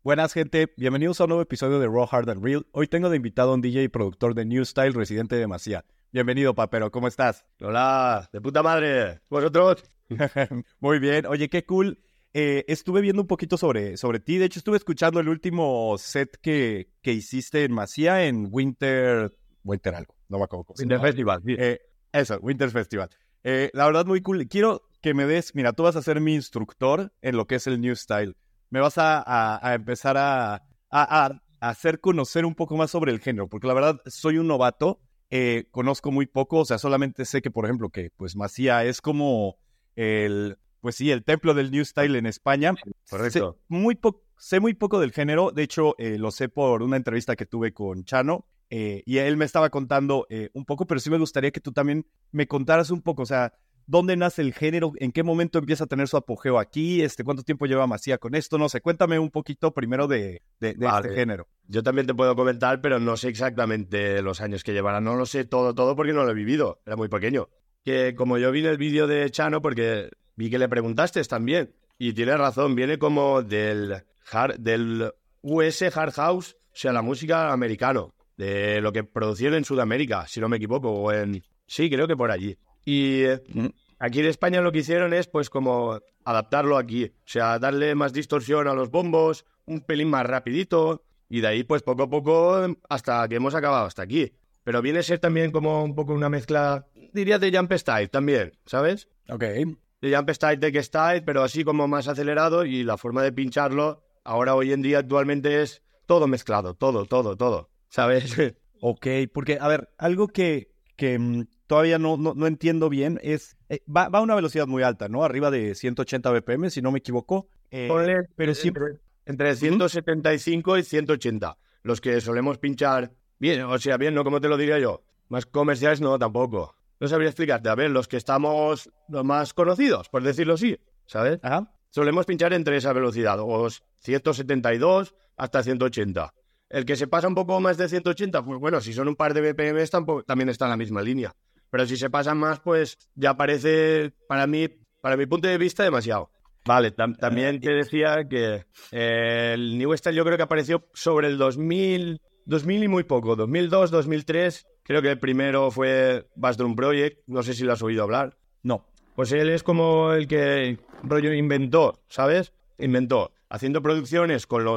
Buenas, gente. Bienvenidos a un nuevo episodio de Raw, Hard and Real. Hoy tengo de invitado a un DJ y productor de New Style residente de Masía. Bienvenido, Papero. ¿Cómo estás? Hola, de puta madre. ¿Vosotros? Muy bien. Oye, qué cool. Estuve viendo un poquito sobre ti. De hecho, estuve escuchando el último set que hiciste en Masía en Winter algo. No me acuerdo cómo se Winter llama. Festival, sí. Eso, Winter Festival. La verdad, muy cool. Quiero que me des... Mira, tú vas a ser mi instructor en lo que es el New Style. Me vas a empezar a hacer conocer un poco más sobre el género, porque la verdad soy un novato, conozco muy poco, o sea, solamente sé que, por ejemplo, que pues Masía es como el templo del New Style en España. Correcto. Sé muy poco del género, de hecho lo sé por una entrevista que tuve con Chano, y él me estaba contando un poco, pero sí me gustaría que tú también me contaras un poco, o sea, ¿dónde nace el género? ¿En qué momento empieza a tener su apogeo aquí? ¿Cuánto tiempo lleva Masía con esto? No sé, cuéntame un poquito primero de Vale. este género. Yo también te puedo comentar, pero no sé exactamente los años que llevará. No lo sé todo porque no lo he vivido. Era muy pequeño. Que como yo vi en el vídeo de Chano, porque vi que le preguntaste también, y tienes razón, viene como del US Hard House, o sea, la música americano, de lo que producieron en Sudamérica, si no me equivoco, o en... Sí, creo que por allí. Y aquí en España lo que hicieron es pues como adaptarlo aquí, o sea, darle más distorsión a los bombos, un pelín más rapidito, y de ahí pues poco a poco hasta que hemos acabado hasta aquí. Pero viene a ser también como un poco una mezcla, diría, de Jump Style también, ¿sabes? Ok. De Jump Style, Tech Style, pero así como más acelerado, y la forma de pincharlo ahora hoy en día actualmente es todo mezclado, todo, ¿sabes? Ok, porque, a ver, algo que todavía no entiendo bien es, va a una velocidad muy alta, ¿no? Arriba de 180 BPM, si no me equivoco. Ponle Pero siempre... entre 175 y 180, los que solemos pinchar bien, o sea, bien, no como te lo diría yo. Más comerciales no, tampoco. No sabría explicarte. A ver, los que estamos los más conocidos, por decirlo así, ¿sabes? Ajá. Solemos pinchar entre esa velocidad, o 172 hasta 180. El que se pasa un poco más de 180, pues bueno, si son un par de BPM también está en la misma línea. Pero si se pasan más, pues ya parece, para mi punto de vista, demasiado. Vale, también te decía que el New Style yo creo que apareció sobre el 2000 y muy poco, 2002, 2003, creo que el primero fue Bass Drum Project, no sé si lo has oído hablar. No. Pues él es como el que rollo inventó, ¿sabes? Inventó, haciendo producciones con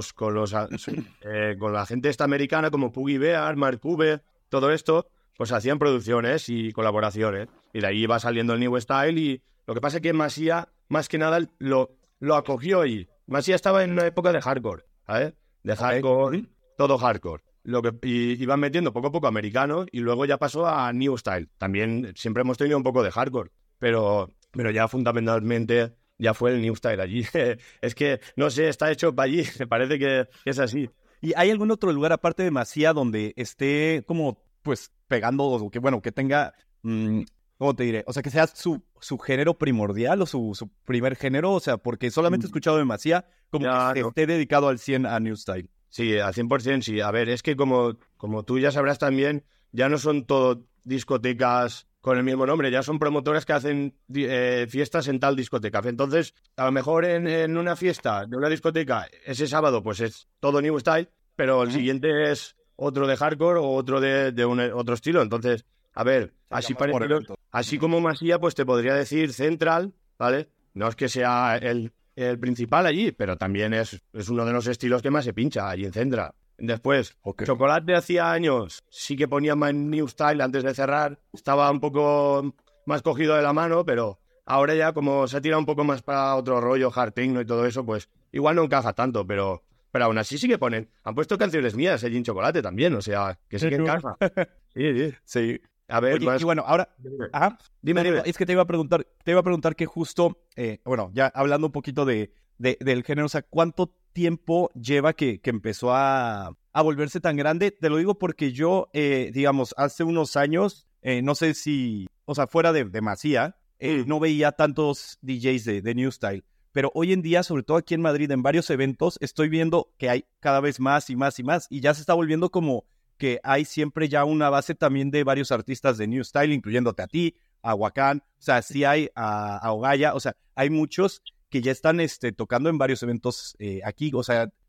la gente esta americana como Puggy Bear, Mark Cube, todo esto, pues hacían producciones y colaboraciones. Y de ahí va saliendo el New Style, y lo que pasa es que Masía, más que nada, lo acogió, y Masía estaba en una época de hardcore, ¿sabes? De hardcore, todo hardcore. Y iban metiendo poco a poco americano, y luego ya pasó a New Style. También siempre hemos tenido un poco de hardcore, pero ya fundamentalmente ya fue el New Style allí. Es que, no sé, está hecho para allí, me parece que es así. ¿Y hay algún otro lugar aparte de Masía donde esté como, pues, pegando, o que, bueno, que tenga, ¿cómo te diré? O sea, que sea su género primordial o su primer género, o sea, porque solamente he escuchado de Masía como Ya, que no. esté dedicado al 100 a New Style. Sí, al 100% sí. A ver, es que como tú ya sabrás también, ya no son todo discotecas con el mismo nombre, ya son promotoras que hacen fiestas en tal discoteca. Entonces, a lo mejor en una fiesta de una discoteca, ese sábado, pues es todo New Style, pero el siguiente es otro de hardcore o otro de otro estilo. Entonces, a ver, así parecido, así como Masía, pues te podría decir Central, ¿vale? No es que sea el principal allí, pero también es uno de los estilos que más se pincha allí en Central. Después, Okay. Chocolate hacía años sí que ponía más New Style antes de cerrar, estaba un poco más cogido de la mano, pero ahora ya como se ha tirado un poco más para otro rollo, hard techno y todo eso, pues igual no encaja tanto, pero aún así sí que ponen. Han puesto canciones mías allí en Chocolate también, o sea, que sí que encaja. Sí. Sí. A ver, Oye, más... y bueno, ahora... Ajá. Dime. Es que te iba a preguntar que justo, bueno, ya hablando un poquito del género, o sea, ¿cuánto tiempo lleva que empezó a volverse tan grande? Te lo digo porque yo, digamos, hace unos años, no sé si, o sea, fuera de Masía, no veía tantos DJs de New Style, pero hoy en día, sobre todo aquí en Madrid, en varios eventos, estoy viendo que hay cada vez más y más y más, y ya se está volviendo como que hay siempre ya una base también de varios artistas de New Style, incluyéndote a ti, a Wakán, o sea, sí hay a Ogaya, o sea, hay muchos que ya están tocando en varios eventos aquí, o sea,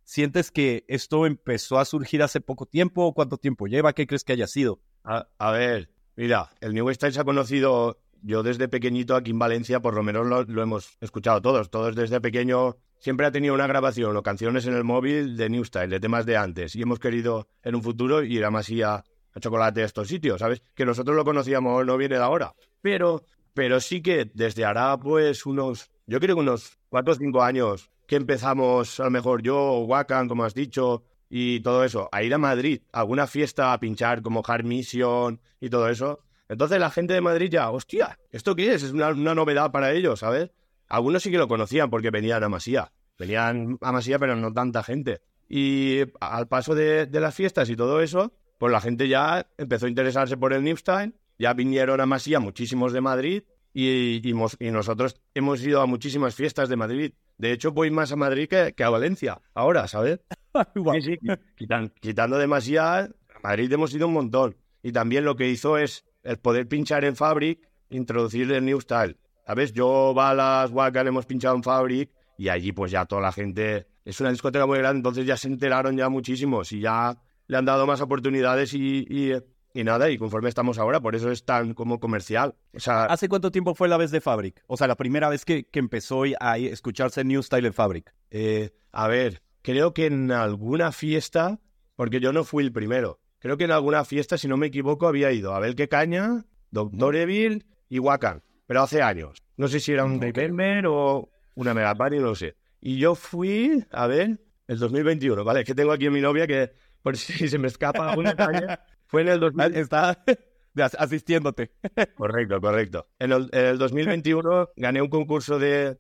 ¿sientes que esto empezó a surgir hace poco tiempo? ¿Cuánto tiempo lleva? ¿Qué crees que haya sido? A ver, mira, el New Style se ha conocido, yo desde pequeñito aquí en Valencia, por lo menos lo hemos escuchado todos desde pequeño, siempre ha tenido una grabación o canciones en el móvil de New Style, de temas de antes, y hemos querido en un futuro ir a Masía, a Chocolate, a estos sitios, ¿sabes? Que nosotros lo conocíamos, no viene de ahora, pero sí que desde hará pues yo creo que unos 4 o 5 años que empezamos, a lo mejor yo, Wakan, como has dicho, y todo eso, a ir a Madrid, a alguna fiesta a pinchar como Hard Mission y todo eso. Entonces la gente de Madrid ya, hostia, ¿esto qué es? Es una novedad para ellos, ¿sabes? Algunos sí que lo conocían porque venían a Masía, pero no tanta gente. Y al paso de las fiestas y todo eso, pues la gente ya empezó a interesarse por el New Style, ya vinieron a Masía muchísimos de Madrid y nosotros hemos ido a muchísimas fiestas de Madrid. De hecho, voy más a Madrid que a Valencia ahora, ¿sabes? Sí, quitando demasiado, a Madrid hemos ido un montón. Y también lo que hizo es el poder pinchar en Fabric, introducir el New Style. ¿Sabes? Yo, Balas, Wakan, hemos pinchado en Fabric y allí pues ya toda la gente... Es una discoteca muy grande, entonces ya se enteraron ya muchísimos y ya le han dado más oportunidades y nada, y conforme estamos ahora, por eso es tan como comercial. O sea, ¿hace cuánto tiempo fue la vez de Fabric? O sea, la primera vez que empezó a escucharse New Style en Fabric. A ver, creo que en alguna fiesta, porque yo no fui el primero, creo que en alguna fiesta, si no me equivoco, había ido Abel Quecaña, Doctor Evil y Wakan, pero hace años. No sé si era un December o una Mega Party, no lo sé. Y yo fui, a ver, el 2021, ¿vale? Es que tengo aquí a mi novia que, por si se me escapa alguna caña, fue en el 2021. Está asistiéndote. Correcto. En el 2021 gané un concurso de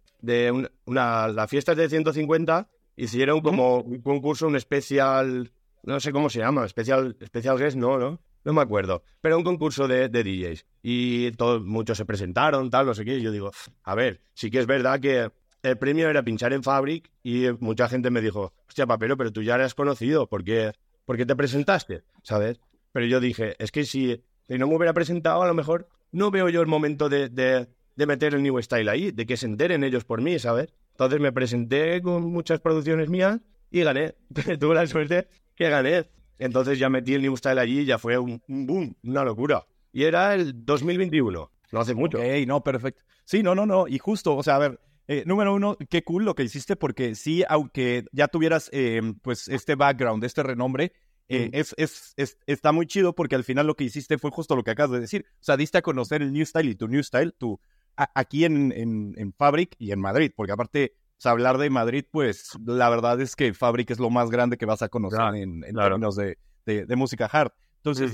las fiestas de 150, hicieron como un concurso, un especial, no sé cómo se llama, especial guest, no me acuerdo, pero un concurso de DJs. Y muchos se presentaron, tal, no sé qué, y yo digo, a ver, sí que es verdad que el premio era pinchar en Fabric y mucha gente me dijo, hostia, Papero, pero tú ya eres conocido, ¿por qué te presentaste? ¿Sabes? Pero yo dije, es que si no me hubiera presentado, a lo mejor no veo yo el momento de meter el New Style ahí, de que se enteren ellos por mí, ¿sabes? Entonces me presenté con muchas producciones mías y gané. Tuve la suerte que gané. Entonces ya metí el New Style allí y ya fue un boom, una locura. Y era el 2021, no hace mucho. Ok, no, perfecto. Sí, no. Y justo, o sea, a ver, número uno, qué cool lo que hiciste, porque sí, aunque ya tuvieras pues este background, este renombre, está muy chido porque al final lo que hiciste fue justo lo que acabas de decir. O sea, diste a conocer el New Style y tu New Style aquí en Fabric y en Madrid, porque aparte, o sea, hablar de Madrid, pues la verdad es que Fabric es lo más grande que vas a conocer en términos de música hard. Entonces,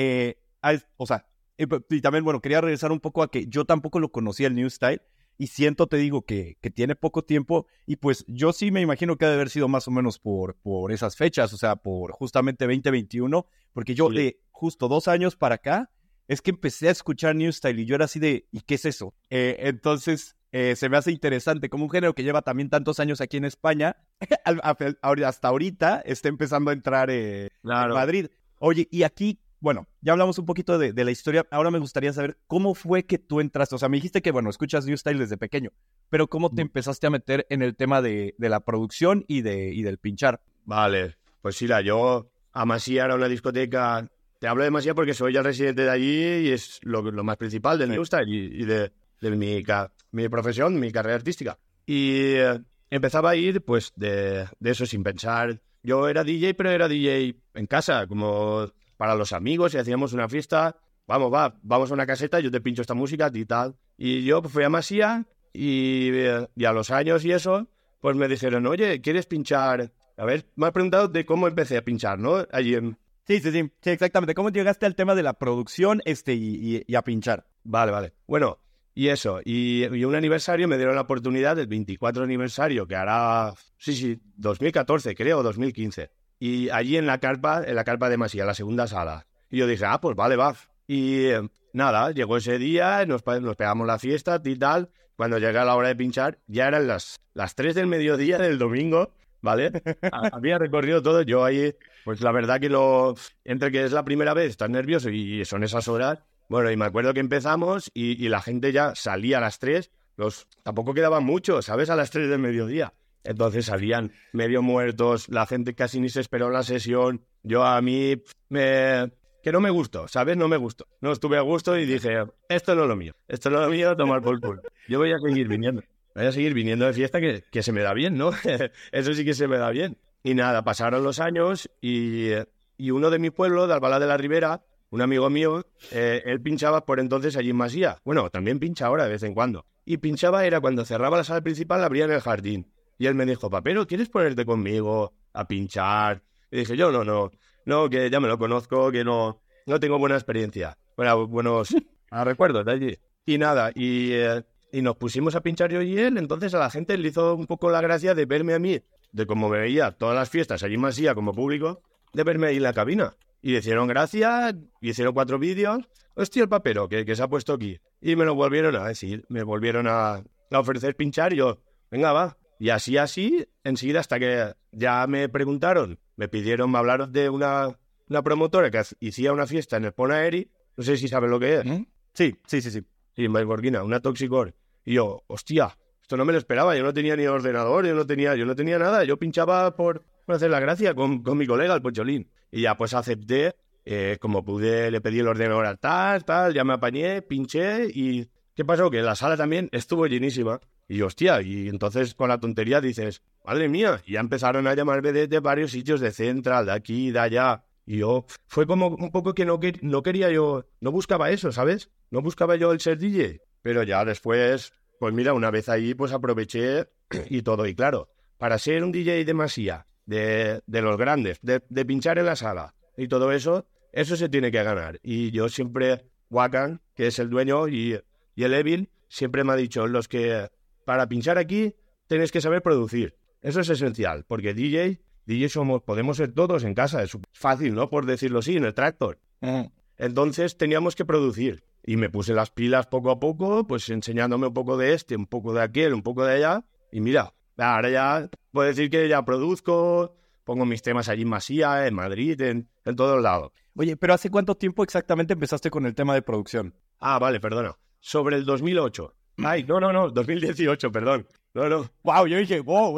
o sea, y también, bueno, quería regresar un poco a que yo tampoco lo conocía el New Style. Y te digo, que tiene poco tiempo, y pues yo sí me imagino que ha de haber sido más o menos por esas fechas, o sea, por justamente 2021, porque yo de justo 2 años para acá, es que empecé a escuchar New Style, y yo era así de, ¿y qué es eso? Entonces, se me hace interesante, como un género que lleva también tantos años aquí en España, hasta ahorita está empezando a entrar en Madrid. Oye, y aquí, bueno, ya hablamos un poquito de la historia. Ahora me gustaría saber cómo fue que tú entraste. O sea, me dijiste que, bueno, escuchas New Style desde pequeño, pero ¿cómo te empezaste a meter en el tema de la producción y del pinchar? Vale, pues sí, yo a Masía era una discoteca. Te hablo de Masía porque soy ya residente de allí y es lo más principal del New Style y de mi profesión, mi carrera artística. Y empezaba a ir, pues, de eso sin pensar. Yo era DJ, pero era DJ en casa, como para los amigos, y hacíamos una fiesta, vamos a una caseta, yo te pincho esta música y tal. Y yo pues, fui a Masía y a los años y eso, pues me dijeron, oye, ¿quieres pinchar? A ver, me has preguntado de cómo empecé a pinchar, ¿no? Allí en... Sí, exactamente. ¿Cómo llegaste al tema de la producción y a pinchar? Vale. Bueno, y eso, y un aniversario me dieron la oportunidad, del 24 aniversario, que hará, 2014 creo, 2015. Y allí en la carpa de Masía, la segunda sala. Y yo dije, pues vale, va. Y nada, llegó ese día, nos pegamos la fiesta y tal. Cuando llega la hora de pinchar, ya eran las 3 del mediodía del domingo, ¿vale? Había recorrido todo, yo ahí, pues la verdad que entre que es la primera vez, estás nervioso y son esas horas. Bueno, y me acuerdo que empezamos y la gente ya salía a las 3, tampoco quedaban mucho, ¿sabes? A las 3 del mediodía. Entonces salían medio muertos, la gente casi ni se esperó en la sesión. Yo a mí que no me gustó, ¿sabes? No me gustó. No estuve a gusto y dije, esto no es lo mío. Esto no es lo mío, tomar por culo. Yo voy a seguir viniendo. Voy a seguir viniendo de fiesta que se me da bien, ¿no? Eso sí que se me da bien. Y nada, pasaron los años y uno de mi pueblo, de Albalá de la Ribera, un amigo mío, él pinchaba por entonces allí en Masía. Bueno, también pincha ahora de vez en cuando. Y pinchaba era cuando cerraba la sala principal, abría en el jardín. Y él me dijo, Papero, ¿quieres ponerte conmigo a pinchar? Y dije, yo no, que ya me lo conozco, que no tengo buena experiencia. Bueno, buenos recuerdos de allí. Y nada, y nos pusimos a pinchar yo y él, entonces a la gente le hizo un poco la gracia de verme a mí, de cómo me veía todas las fiestas allí en Masía como público, de verme ahí en la cabina. Y le hicieron gracia, y hicieron 4 vídeos. Hostia, el Papero, que se ha puesto aquí. Y me lo volvieron a decir, me volvieron a ofrecer pinchar y yo, venga, va. Y así, enseguida, hasta que ya me preguntaron, me pidieron, me hablaron de una promotora que hacía una fiesta en el Ponaeri, no sé si sabes lo que es. Sí. Sí, en Vallgorguina, una Toxicor. Y yo, hostia, esto no me lo esperaba, yo no tenía ni ordenador, yo no tenía nada, yo pinchaba por hacer la gracia con mi colega, el Pocholín. Y ya pues acepté, como pude, le pedí el ordenador al tal, ya me apañé, pinché y... ¿Qué pasó? Que la sala también estuvo llenísima. Y hostia, y entonces con la tontería dices, madre mía, y ya empezaron a llamarme de varios sitios, de Central, de aquí, de allá. Y yo, fue como un poco que no quería yo, no buscaba eso, ¿sabes? No buscaba yo el ser DJ. Pero ya después, pues mira, una vez ahí, pues aproveché y todo. Y claro, para ser un DJ de Masía, de los grandes, de pinchar en la sala y todo eso se tiene que ganar. Y yo siempre, Wakan, que es el dueño, y el Evil, siempre me ha dicho, los que para pinchar aquí tenéis que saber producir. Eso es esencial, porque DJ podemos ser todos en casa, es fácil, ¿no? Por decirlo así, en el tractor. Entonces teníamos que producir. Y me puse las pilas poco a poco, pues enseñándome un poco de un poco de aquel, un poco de allá. Y mira, ahora ya puedo decir que ya produzco, pongo mis temas allí en Masía, en Madrid, en todos lados. Oye, pero ¿hace cuánto tiempo exactamente empezaste con el tema de producción? Ah, vale, perdona. Sobre el 2008. Ay, no, 2018, perdón. No. Wow, yo dije, wow.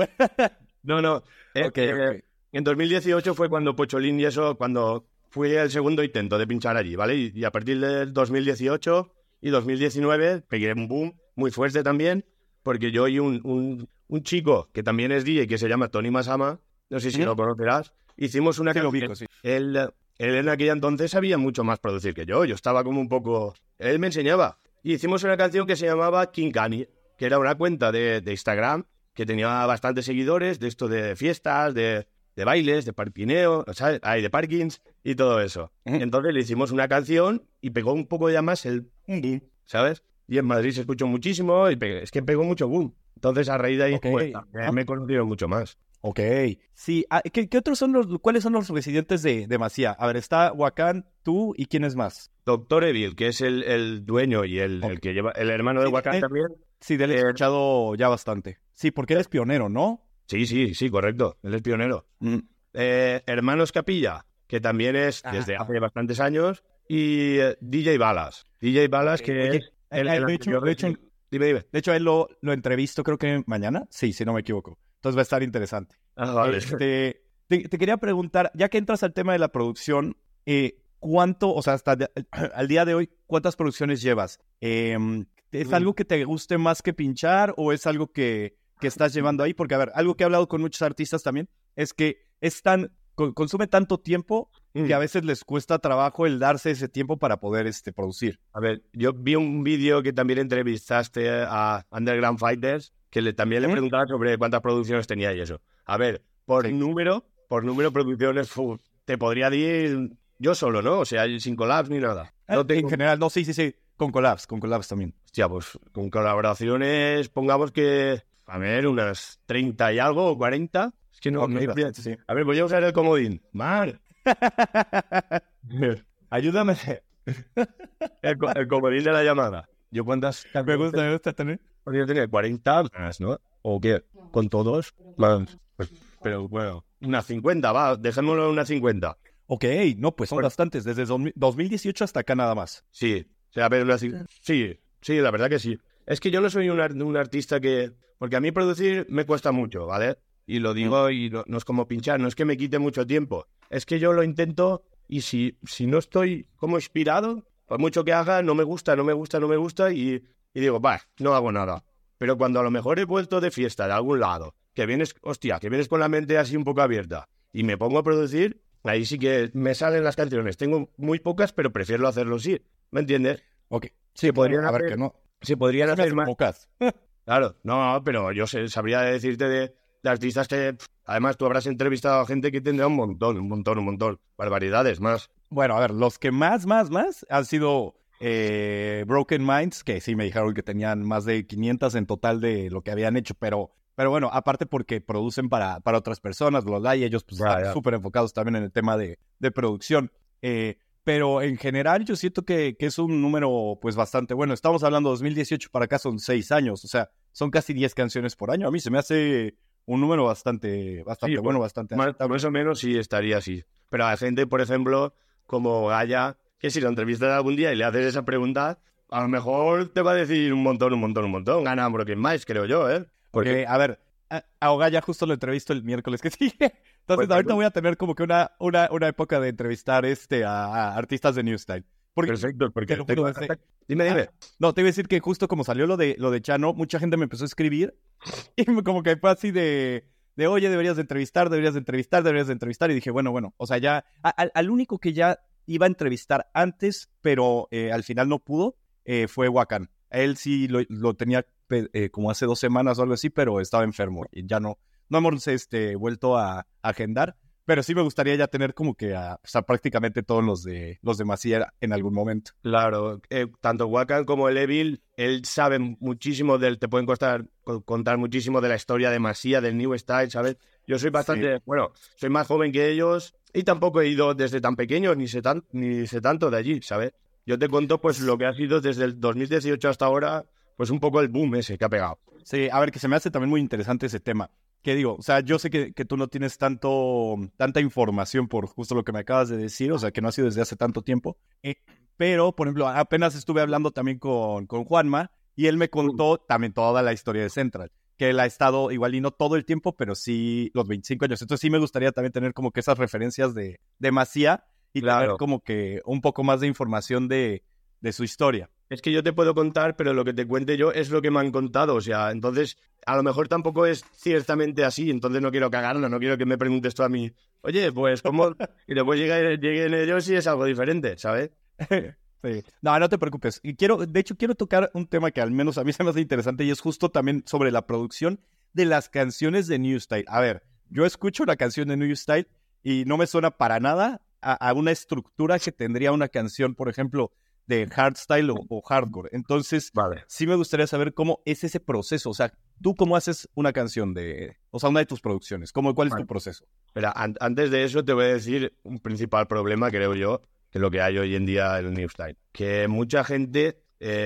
No. Okay. En 2018 fue cuando Pocholín y eso, cuando fue el segundo intento de pinchar allí, ¿vale? Y a partir del 2018 y 2019 pegué un boom muy fuerte también, porque yo y un chico que también es DJ, que se llama Tony Masama, no sé si lo conocerás, hicimos una canción. Sí. Él en aquella entonces sabía mucho más producir que yo estaba como un poco... Él me enseñaba. Y hicimos una canción que se llamaba King Kani, que era una cuenta de Instagram que tenía bastantes seguidores, de esto de fiestas, de bailes, de parquineo, ¿sabes? De parkings y todo eso. Entonces le hicimos una canción y pegó un poco ya más el boom, ¿sabes? Y en Madrid se escuchó muchísimo y es que pegó mucho boom. Entonces a raíz de ahí pues, me conocieron mucho más. Ok. Sí, ¿qué otros cuáles son los residentes de Masía? A ver, está Wakan, tú y ¿quién es más? Doctor Evil, que es el dueño y el que lleva, el hermano de Wakan también. Sí, de él he escuchado ya bastante. Sí, porque él es pionero, ¿no? Sí, correcto. Él es pionero. Hermanos Capilla, que también es desde hace bastantes años, y DJ Balas. DJ Balas, que es... De hecho, a él lo entrevisto creo que mañana. Sí, si no me equivoco. Entonces va a estar interesante. Vale. Te quería preguntar, ya que entras al tema de la producción, ¿cuánto, o sea, hasta al día de hoy, cuántas producciones llevas? ¿Es algo que te guste más que pinchar o es algo que estás llevando ahí? Porque, a ver, algo que he hablado con muchos artistas también es que consume tanto tiempo que a veces les cuesta trabajo el darse ese tiempo para poder producir. A ver, yo vi un vídeo que también entrevistaste a Underground Fighters, que también le preguntaba sobre cuántas producciones tenía y eso. A ver, por número producciones, te podría decir yo solo, ¿no? O sea, sin collabs ni nada. En general, no, sí, con collabs también. Hostia, pues con colaboraciones, pongamos que, a ver, unas 30 y algo, o 40. Es que no... Sí. A ver, voy a usar el comodín. Mar. Ayúdame. El comodín de la llamada. ¿Yo cuántas? Me gusta tener. Porque yo tenía 40 más, ¿no? ¿O qué? ¿Con todos? Más. Pues, pero bueno, unas 50, va, dejémoslo en unas 50. Ok, no, pues son bastantes, desde 2018 hasta acá nada más. Sí, o sea, a ver, sí, la verdad que sí. Es que yo no soy un artista que... Porque a mí producir me cuesta mucho, ¿vale? Y lo digo y no es como pinchar, no es que me quite mucho tiempo. Es que yo lo intento y si no estoy como inspirado, por mucho que haga, no me gusta y digo, bah, no hago nada. Pero cuando a lo mejor he vuelto de fiesta de algún lado, que vienes con la mente así un poco abierta y me pongo a producir, ahí sí que me salen las canciones. Tengo muy pocas, pero prefiero hacerlo así. ¿Me entiendes? Ok. Sí, podrían a ver, hacer, que no. se podrían Se me hacer hacen más. pocas. Claro, no, pero yo sabría decirte de artistas que, además, tú habrás entrevistado a gente que tendrá un montón, barbaridades más. Bueno, a ver, los que más han sido Broken Minds, que sí me dijeron que tenían más de 500 en total de lo que habían hecho, pero bueno, aparte porque producen para otras personas, y ellos pues, están súper enfocados también en el tema de producción. Pero en general yo siento que es un número pues bastante bueno. Estamos hablando de 2018 para acá, son 6 años, o sea, son casi 10 canciones por año. A mí se me hace un número bastante sí, bueno, bastante más o menos sí estaría así. Pero a gente, por ejemplo, como Gaia, que si lo entrevistas algún día y le haces esa pregunta, a lo mejor te va a decir un montón. Gana Broken Minds, creo yo, ¿eh? Porque, a ver, a Ogaya justo lo entrevisto el miércoles que sigue. Entonces, ahorita voy a tener como que una época de entrevistar a artistas de New Style. Perfecto, porque dime. No, te iba a decir que justo como salió lo de Chano, mucha gente me empezó a escribir y como que fue así de oye, deberías de entrevistar. Y dije, bueno, o sea, ya, al único que ya iba a entrevistar antes, pero al final no pudo, fue Wakan. Él sí lo tenía como hace 2 semanas o algo así, pero estaba enfermo y ya no hemos vuelto a agendar. Pero sí me gustaría ya tener como que a prácticamente todos los de Massiah en algún momento. Claro, tanto Wakan como el Evil, él sabe muchísimo te pueden contar muchísimo de la historia de Massiah, del New Style, ¿sabes? Yo soy bastante, soy más joven que ellos y tampoco he ido desde tan pequeño, ni sé tanto de allí, ¿sabes? Yo te cuento pues lo que ha sido desde el 2018 hasta ahora, pues un poco el boom ese que ha pegado. Sí, a ver, que se me hace también muy interesante ese tema. ¿Qué digo? O sea, yo sé que tú no tienes tanta información por justo lo que me acabas de decir, o sea, que no ha sido desde hace tanto tiempo. Pero, por ejemplo, apenas estuve hablando también con Juanma y él me contó también toda la historia de Central, que él ha estado igual y no todo el tiempo, pero sí los 25 años. Entonces sí me gustaría también tener como que esas referencias de Massiah y tener como que un poco más de información de su historia. Es que yo te puedo contar, pero lo que te cuente yo es lo que me han contado, o sea, entonces a lo mejor tampoco es ciertamente así, entonces no quiero cagarlo, no quiero que me preguntes tú a mí, oye, pues ¿cómo? Y después lleguen ellos y es algo diferente, ¿sabes? Sí. No te preocupes. Y de hecho quiero tocar un tema que al menos a mí se me hace interesante y es justo también sobre la producción de las canciones de New Style. A ver, yo escucho una canción de New Style y no me suena para nada a una estructura que tendría una canción, por ejemplo, de hardstyle o hardcore. Entonces, sí me gustaría saber cómo es ese proceso. O sea, ¿tú cómo haces una canción una de tus producciones? ¿Cuál es tu proceso? Pero antes de eso te voy a decir un principal problema, creo yo, que es lo que hay hoy en día en el New Style. Que mucha gente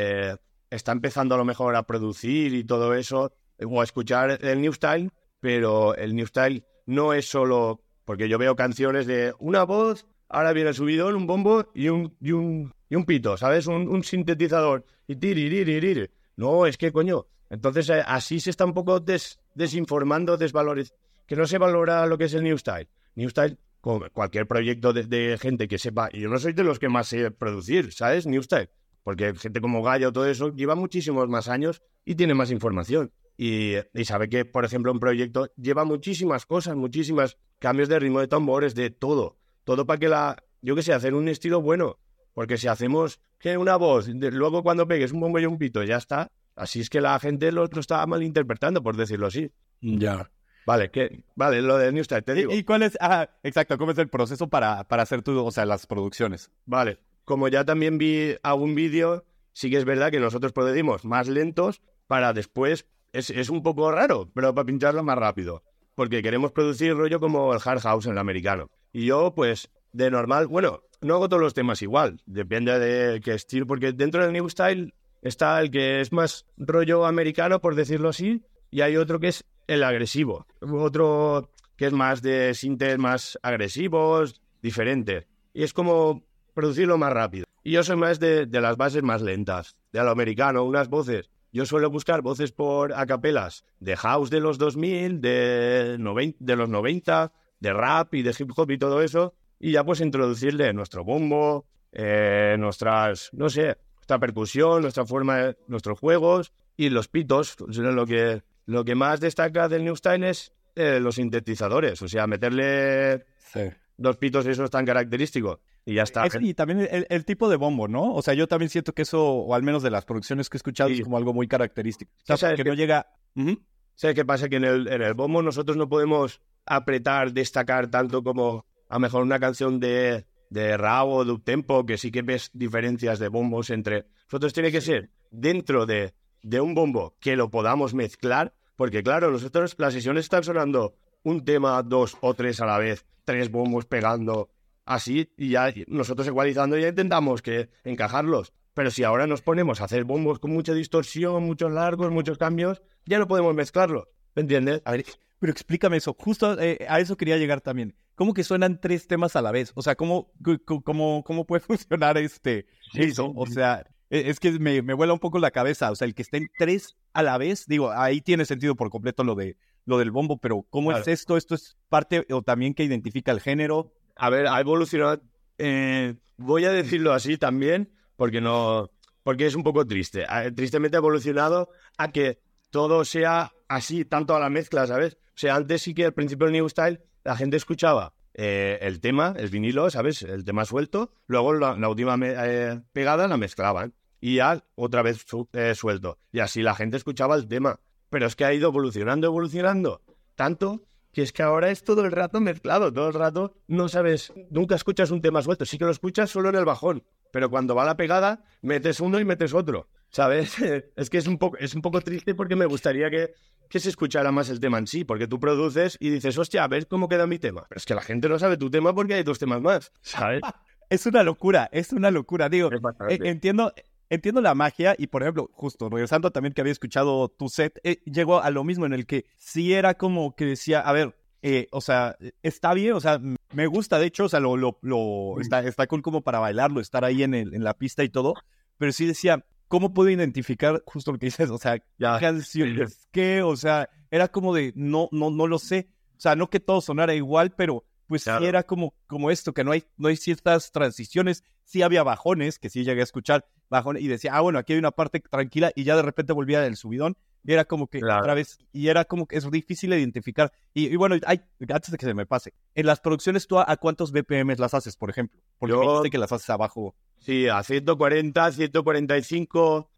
está empezando a lo mejor a producir y todo eso, o a escuchar el New Style, pero el New Style no es solo... Porque yo veo canciones de una voz, ahora viene el subidón, un bombo y un pito, ¿sabes? Un sintetizador. Y tiriririririr. No, es que, coño. Entonces, así se está un poco desinformando, que no se valora lo que es el New Style. New Style, como cualquier proyecto de gente que sepa, y yo no soy de los que más sé producir, ¿sabes? New Style. Porque gente como Gaia o todo eso lleva muchísimos más años y tiene más información. Y sabe que, por ejemplo, un proyecto lleva muchísimas cosas, muchísimos cambios de ritmo de tambores, de todo. Todo para que hacer un estilo bueno. Porque si hacemos que una voz, luego cuando pegues un bombo y un pito, ya está. Así es que la gente lo está malinterpretando, por decirlo así. Ya. Vale, lo de New Style, te digo. ¿Y cuál es? Exacto, ¿cómo es el proceso para hacer las producciones? Vale, como ya también vi algún vídeo, sí que es verdad que nosotros procedimos más lentos para después, es un poco raro, pero para pincharlo más rápido. Porque queremos producir rollo como el hard house en el americano. Y yo, pues, de normal, no hago todos los temas igual, depende de qué estilo, porque dentro del New Style está el que es más rollo americano, por decirlo así, y hay otro que es el agresivo, otro que es más de sintes más agresivos, diferentes, y es como producirlo más rápido. Y yo soy más de las bases más lentas, de lo americano, unas voces. yo suelo buscar voces por acapelas de house de los 2000, de los 90, de rap y de hip hop y todo eso, y ya pues introducirle nuestro bombo, nuestras, no sé, nuestra percusión, nuestros juegos y los pitos. O sea, lo que más destaca del New Style es los sintetizadores, o sea, meterle dos pitos esos tan característicos y ya está. Y también el tipo de bombo, ¿no? O sea, yo también siento que eso, o al menos de las producciones que he escuchado, es como algo muy característico. O sea, que no llega... ¿Sabes qué pasa? Que en el bombo nosotros no podemos apretar, destacar tanto como a lo mejor una canción de rap o de uptempo, que sí que ves diferencias de bombos entre... Nosotros tiene que ser dentro de un bombo que lo podamos mezclar, porque claro, nosotros las sesiones están sonando un tema, 2 o 3 a la vez, 3 bombos pegando así, y ya nosotros ecualizando ya intentamos encajarlos. Pero si ahora nos ponemos a hacer bombos con mucha distorsión, muchos largos, muchos cambios, ya no podemos mezclarlos, ¿me entiendes? A ver, pero explícame eso, justo a eso quería llegar también. ¿Cómo que suenan 3 temas a la vez? O sea, ¿cómo puede funcionar eso? O sea, es que me vuela un poco la cabeza. O sea, el que estén 3 a la vez, digo, ahí tiene sentido por completo lo del bombo, pero ¿cómo es esto? ¿Esto es parte o también que identifica el género? A ver, ha evolucionado, voy a decirlo así también, porque es un poco triste. Tristemente ha evolucionado a que todo sea así, tanto a la mezcla, ¿sabes? O sea, antes sí que al principio del New Style la gente escuchaba el tema, el vinilo, ¿sabes? El tema suelto, luego la última pegada la mezclaban y ya otra vez suelto. Y así la gente escuchaba el tema. Pero es que ha ido evolucionando, tanto que es que ahora es todo el rato mezclado, todo el rato no sabes, nunca escuchas un tema suelto, sí que lo escuchas solo en el bajón, pero cuando va la pegada, metes uno y metes otro, ¿sabes? Es que es un poco triste porque me gustaría que se escuchara más el tema en sí, porque tú produces y dices, hostia, a ver cómo queda mi tema. Pero es que la gente no sabe tu tema porque hay 2 temas más, ¿sabes? Es una locura. Digo, entiendo la magia y, por ejemplo, justo regresando también que había escuchado tu set, llegó a lo mismo en el que sí era como que decía, a ver, o sea, está bien, o sea, me gusta, de hecho, o sea, está cool como para bailarlo, estar ahí en la pista y todo, pero sí decía, ¿cómo puedo identificar justo lo que dices? O sea, canciones que, o sea, era como de, no lo sé, o sea, no que todo sonara igual, pero pues sí era como esto, que no hay ciertas transiciones, sí había bajones, que sí llegué a escuchar bajones, y decía, bueno, aquí hay una parte tranquila, y ya de repente volvía el subidón, y era como que otra vez, y era como que es difícil de identificar, y bueno, antes de que se me pase, en las producciones tú a cuántos BPMs las haces, por ejemplo, porque me dijiste que las haces abajo. Sí, a 140, 145,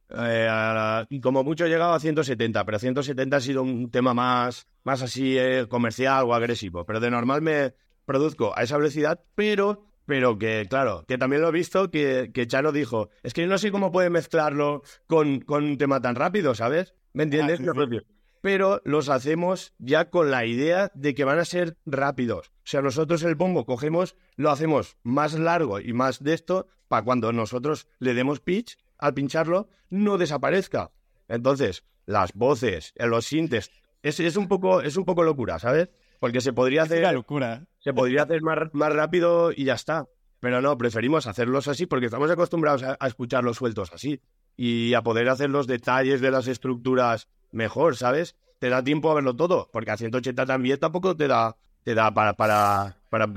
y como mucho he llegado a 170, pero 170 ha sido un tema más así comercial o agresivo, pero de normal me produzco a esa velocidad, pero que, claro, que también lo he visto que Chano dijo, es que yo no sé cómo puede mezclarlo con un tema tan rápido, ¿sabes? ¿Me entiendes? Sí, sí. Pero los hacemos ya con la idea de que van a ser rápidos. O sea, nosotros el bombo lo hacemos más largo y más de esto para cuando nosotros le demos pitch, al pincharlo, no desaparezca. Entonces, las voces, los sintes, es un poco locura, ¿sabes? Porque se podría hacer... Es una locura. Se podría hacer más rápido y ya está. Pero no, preferimos hacerlos así porque estamos acostumbrados a escucharlos sueltos así. Y a poder hacer los detalles de las estructuras mejor, ¿sabes? Te da tiempo a verlo todo. Porque a 180 también tampoco te da para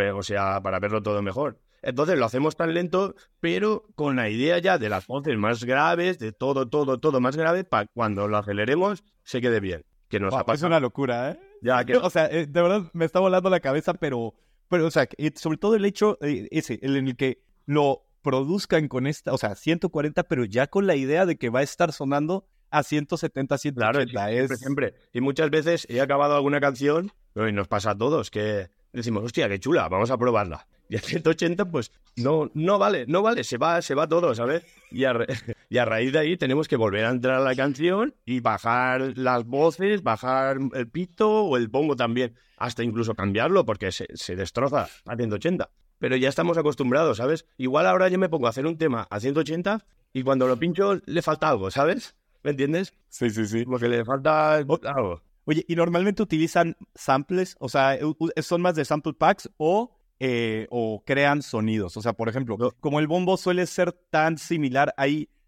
verlo todo mejor. Entonces lo hacemos tan lento, pero con la idea ya de las voces más graves, de todo más grave, para cuando lo aceleremos se quede bien. Que nos ha pasado. Es una locura, ¿eh? Ya, O sea, de verdad me está volando la cabeza, pero o sea, sobre todo el hecho en el que lo produzcan con esta, o sea, 140, pero ya con la idea de que va a estar sonando a 170, 180. Claro, siempre. Y muchas veces he acabado alguna canción, y nos pasa a todos, que decimos, hostia, qué chula, vamos a probarla. Y a 180, pues, no vale, se va todo, ¿sabes? Y a raíz de ahí tenemos que volver a entrar a la canción y bajar las voces, bajar el pito o el bongo también, hasta incluso cambiarlo, porque se destroza a 180. Pero ya estamos acostumbrados, ¿sabes? Igual ahora yo me pongo a hacer un tema a 180 y cuando lo pincho le falta algo, ¿sabes? ¿Me entiendes? Sí. Porque le falta algo. Oye, ¿y normalmente utilizan samples? O sea, ¿son más de sample packs o crean sonidos? O sea, por ejemplo, como el bombo suele ser tan similar, ¿hay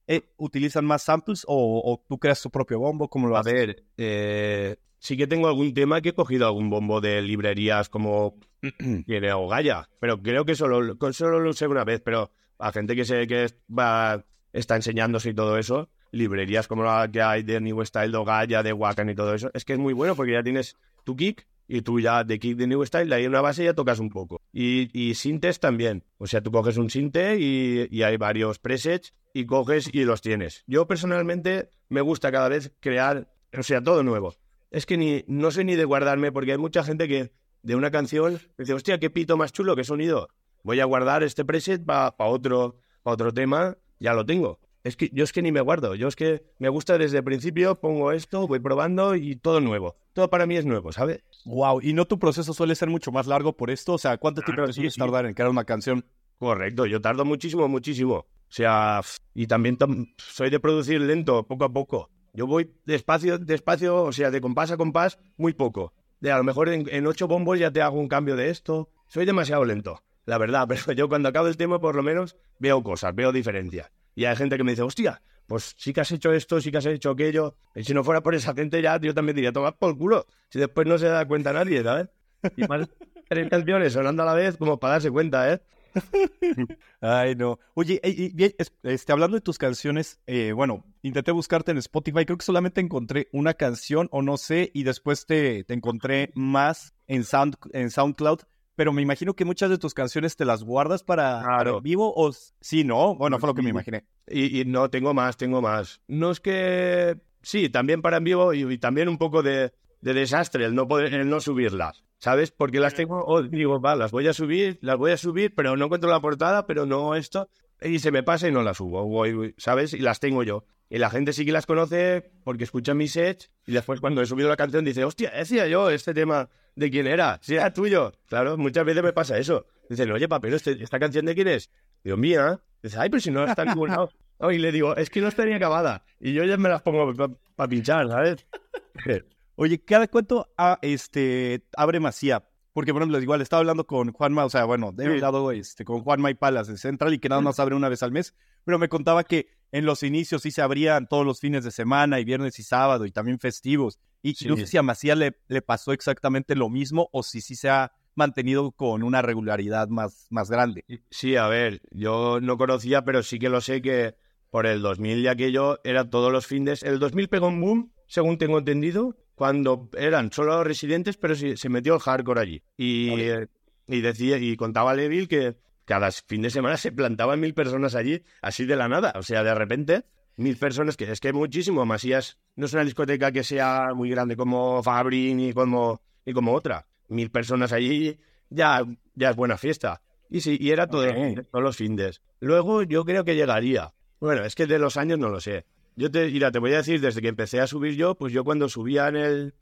utilizan más samples o tú creas tu propio bombo? ¿Cómo lo A haces? ver, sí que tengo algún tema que he cogido algún bombo de librerías como tiene o Gaia, pero creo que solo lo usé una vez, pero a gente que sé que está enseñándose y todo eso, librerías como la que hay de New Style, de Gaia, de Wacken y todo eso, es que es muy bueno porque ya tienes tu kick y tú ya de kick de New Style, de ahí en una base ya tocas un poco. Y sintes también, o sea, tú coges un sinte y hay varios presets y coges y los tienes. Yo personalmente me gusta cada vez crear, o sea, todo nuevo. Es que no sé ni de guardarme porque hay mucha gente que de una canción dice, hostia, qué pito más chulo, qué sonido. Voy a guardar este preset para otro tema, ya lo tengo. Yo es que ni me guardo, yo es que me gusta desde el principio, pongo esto, voy probando y todo nuevo. Todo para mí es nuevo, ¿sabes? Wow, ¿y no tu proceso suele ser mucho más largo por esto? O sea, ¿cuánto tiempo Claro, sueles sí. tardar en crear una canción? Correcto, yo tardo muchísimo, muchísimo. O sea, y también soy de producir lento, poco a poco. Yo voy despacio, o sea, de compás a compás, muy poco. A lo mejor en 8 bombos ya te hago un cambio de esto. Soy demasiado lento, la verdad, pero yo cuando acabo el tema por lo menos veo cosas, veo diferencias. Y hay gente que me dice, hostia, pues sí que has hecho esto, sí que has hecho aquello. Y si no fuera por esa gente ya, yo también diría, toma por culo. Si después no se da cuenta nadie, ¿sabes? Y más 3 canciones sonando a la vez como para darse cuenta, ¿eh? Ay, no. Oye, bien, hablando de tus canciones, bueno, intenté buscarte en Spotify, creo que solamente encontré una canción o no sé, y después te encontré más en SoundCloud, pero me imagino que muchas de tus canciones te las guardas para Claro. en vivo o sí, ¿no? Bueno, fue lo que me imaginé. Y no, tengo más. No es que... Sí, también para en vivo y también un poco de desastre el no subirlas, ¿sabes? Porque las tengo, digo, va, las voy a subir, pero no encuentro la portada, pero no esto, y se me pasa y no las subo, ¿sabes? Y las tengo yo. Y la gente sí que las conoce porque escucha mis sets y después cuando he subido la canción dice, hostia, decía yo este tema, ¿de quién era? Si era tuyo. Claro, muchas veces me pasa eso. Dicen, oye, pero ¿esta canción de quién es? Digo, mía. Dice, ay, pero si no está en ningún lado. Oh, y le digo, es que no está ni acabada. Y yo ya me las pongo para pinchar, ¿sabes? Oye, ¿cada cuánto abre Masía? Porque, por ejemplo, igual estaba hablando con Juanma, o sea, bueno, he hablado con Juanma y Palas de Central y que nada más abre una vez al mes, pero me contaba que en los inicios sí se abrían todos los fines de semana y viernes y sábado y también festivos. Y no sé si a Masía le pasó exactamente lo mismo o si sí se ha mantenido con una regularidad más grande. Sí, a ver, yo no conocía, pero sí que lo sé que por el 2000 y aquello era todos los fines. El 2000 pegó un boom, según tengo entendido, cuando eran solo los residentes, pero se metió el hardcore allí. Y contaba Levil que cada fin de semana se plantaban 1000 personas allí, así de la nada. O sea, de repente, 1000 personas, que es que muchísimo. Masías no es una discoteca que sea muy grande como Fabri ni como otra. 1000 personas allí ya es buena fiesta. Y sí, y era todos los findes. Luego yo creo que llegaría. Bueno, es que de los años no lo sé. Te voy a decir, desde que empecé a subir yo, pues yo cuando subía en el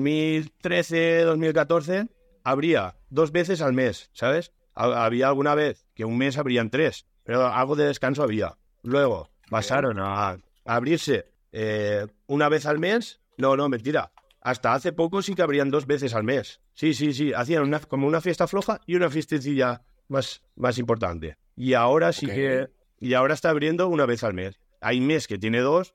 2013, 2014, abría 2 veces al mes, ¿sabes? Había alguna vez que un mes abrían 3, pero algo de descanso había. Luego pasaron a abrirse una vez al mes. No, mentira. Hasta hace poco sí que abrían 2 veces al mes. Sí. Hacían como una fiesta floja y una fiestecilla más importante. Y ahora sí que... Y ahora está abriendo una vez al mes. Hay mes que tiene 2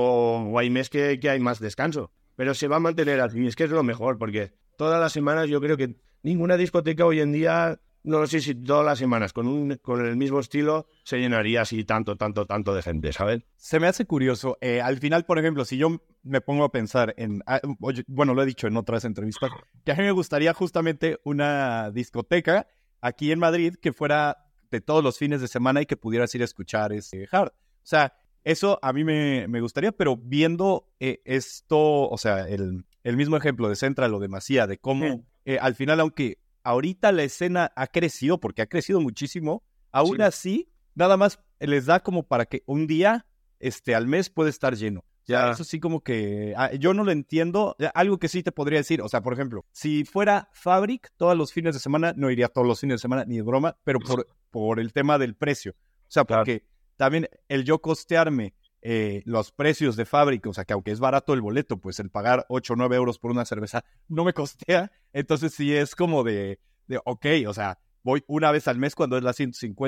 o hay mes que hay más descanso. Pero se va a mantener así. Es que es lo mejor porque todas las semanas yo creo que ninguna discoteca hoy en día, no sé si todas las semanas con el mismo estilo se llenaría así tanto de gente, ¿sabes? Se me hace curioso. Al final, por ejemplo, si yo me pongo a pensar bueno, lo he dicho en otras entrevistas, que a mí me gustaría justamente una discoteca aquí en Madrid que fuera de todos los fines de semana y que pudieras ir a escuchar hard. O sea, eso a mí me gustaría, pero viendo esto, o sea, el mismo ejemplo de Central o de Masía, de cómo al final, aunque ahorita la escena ha crecido, porque ha crecido muchísimo, aún así, nada más les da como para que un día al mes puede estar lleno. Ya. Eso sí como que yo no lo entiendo. Algo que sí te podría decir, o sea, por ejemplo, si fuera Fabric todos los fines de semana, no iría todos los fines de semana ni de broma, pero por el tema del precio. O sea, porque también el yo costearme los precios de Fabric, o sea, que aunque es barato el boleto, pues el pagar 8 o 9 euros por una cerveza no me costea. Entonces sí es como de ok, o sea, voy una vez al mes cuando es la 150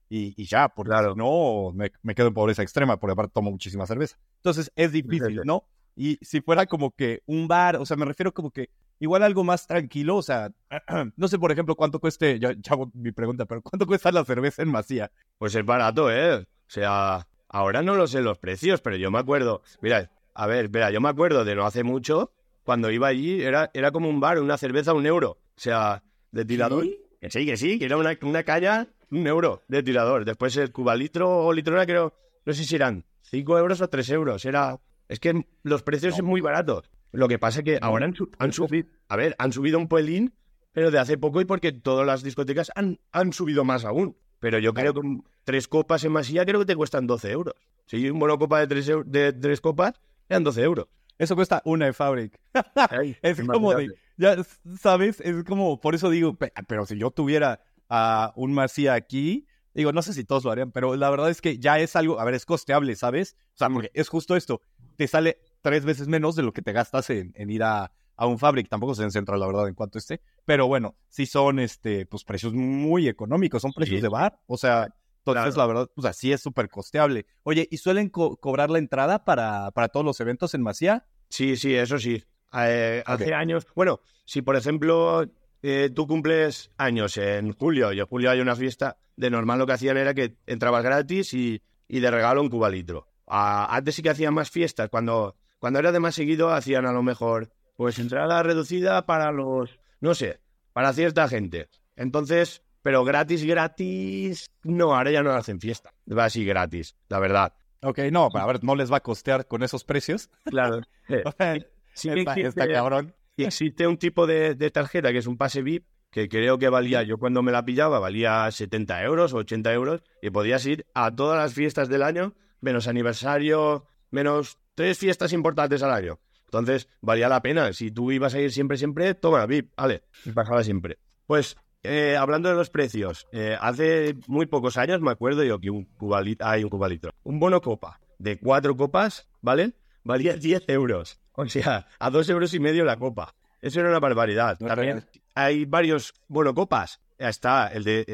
y ya, porque Claro. si no me quedo en pobreza extrema, porque aparte tomo muchísima cerveza. Entonces es difícil, ¿no? Y si fuera como que un bar, o sea, me refiero como que igual algo más tranquilo, o sea, no sé, por ejemplo, cuánto cueste, ya hago mi pregunta, pero ¿cuánto cuesta la cerveza en Masía? Pues es barato, ¿eh? O sea, ahora no lo sé los precios, pero yo me acuerdo. Mira, a ver, espera, yo me acuerdo de no hace mucho, cuando iba allí, era como un bar, una cerveza, 1 euro. O sea, de tirador. ¿Sí? Que sí, que era una caña, 1 euro de tirador. Después el cubalitro o litrona, creo, no sé si eran 5 euros o 3 euros. Es que los precios son muy baratos. Lo que pasa es que ahora han subido, a ver, han subido un pelín, pero de hace poco y porque todas las discotecas han subido más aún. Pero yo creo que 3 copas en Masía creo que te cuestan 12 euros. Si un monocopa de 3 copas, eran 12 euros. Eso cuesta una de Fabric. Es como Imagínate. de, ya sabes, es como, por eso digo, pero si yo tuviera un Masía aquí, digo, no sé si todos lo harían, pero la verdad es que ya es algo, a ver, es costeable, ¿sabes? O sea, porque es justo esto, te sale 3 veces menos de lo que te gastas en ir a un Fabric, tampoco se centra la verdad en cuánto esté, pero bueno, sí son, pues precios muy económicos, son precios Sí. de bar, o sea, entonces Claro. la verdad, pues así es súper costeable. Oye, ¿y suelen cobrar la entrada para todos los eventos en Masía? Sí, eso sí. Hace Ok. años, bueno, si por ejemplo tú cumples años en julio y en julio hay una fiesta, de normal lo que hacían era que entrabas gratis y de regalo un cubalitro. Antes sí que hacían más fiestas, cuando era de más seguido hacían a lo mejor pues entrada reducida para los, no sé, para cierta gente. Entonces, pero gratis, no, ahora ya no hacen fiesta. Va así gratis, la verdad. Ok, no, pero a ver, no les va a costear con esos precios. Claro. O sea, Sí que está cabrón. y existe un tipo de tarjeta que es un pase VIP que creo que valía, yo cuando me la pillaba valía 70 euros o 80 euros y podías ir a todas las fiestas del año, menos aniversario, menos 3 fiestas importantes al año. Entonces valía la pena. Si tú ibas a ir siempre, toma, VIP, vale, y pasaba siempre. Pues hablando de los precios, hace muy pocos años me acuerdo yo que un cubalito. Un bono copa de 4 copas, ¿vale? Valía 10 euros. O sea, a 2,5 € la copa. Eso era una barbaridad. No es También real. hay varios copas. Está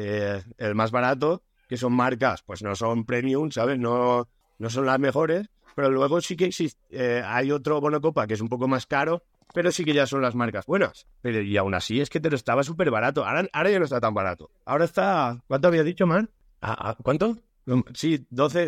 el más barato, que son marcas, pues no son premium, ¿sabes? No son las mejores. Pero luego sí que existe, hay otro copa que es un poco más caro, pero sí que ya son las marcas buenas. Pero y aún así es que te lo estaba súper barato. Ahora ya no está tan barato. Ahora está... ¿Cuánto había dicho, man? ¿Cuánto? Sí,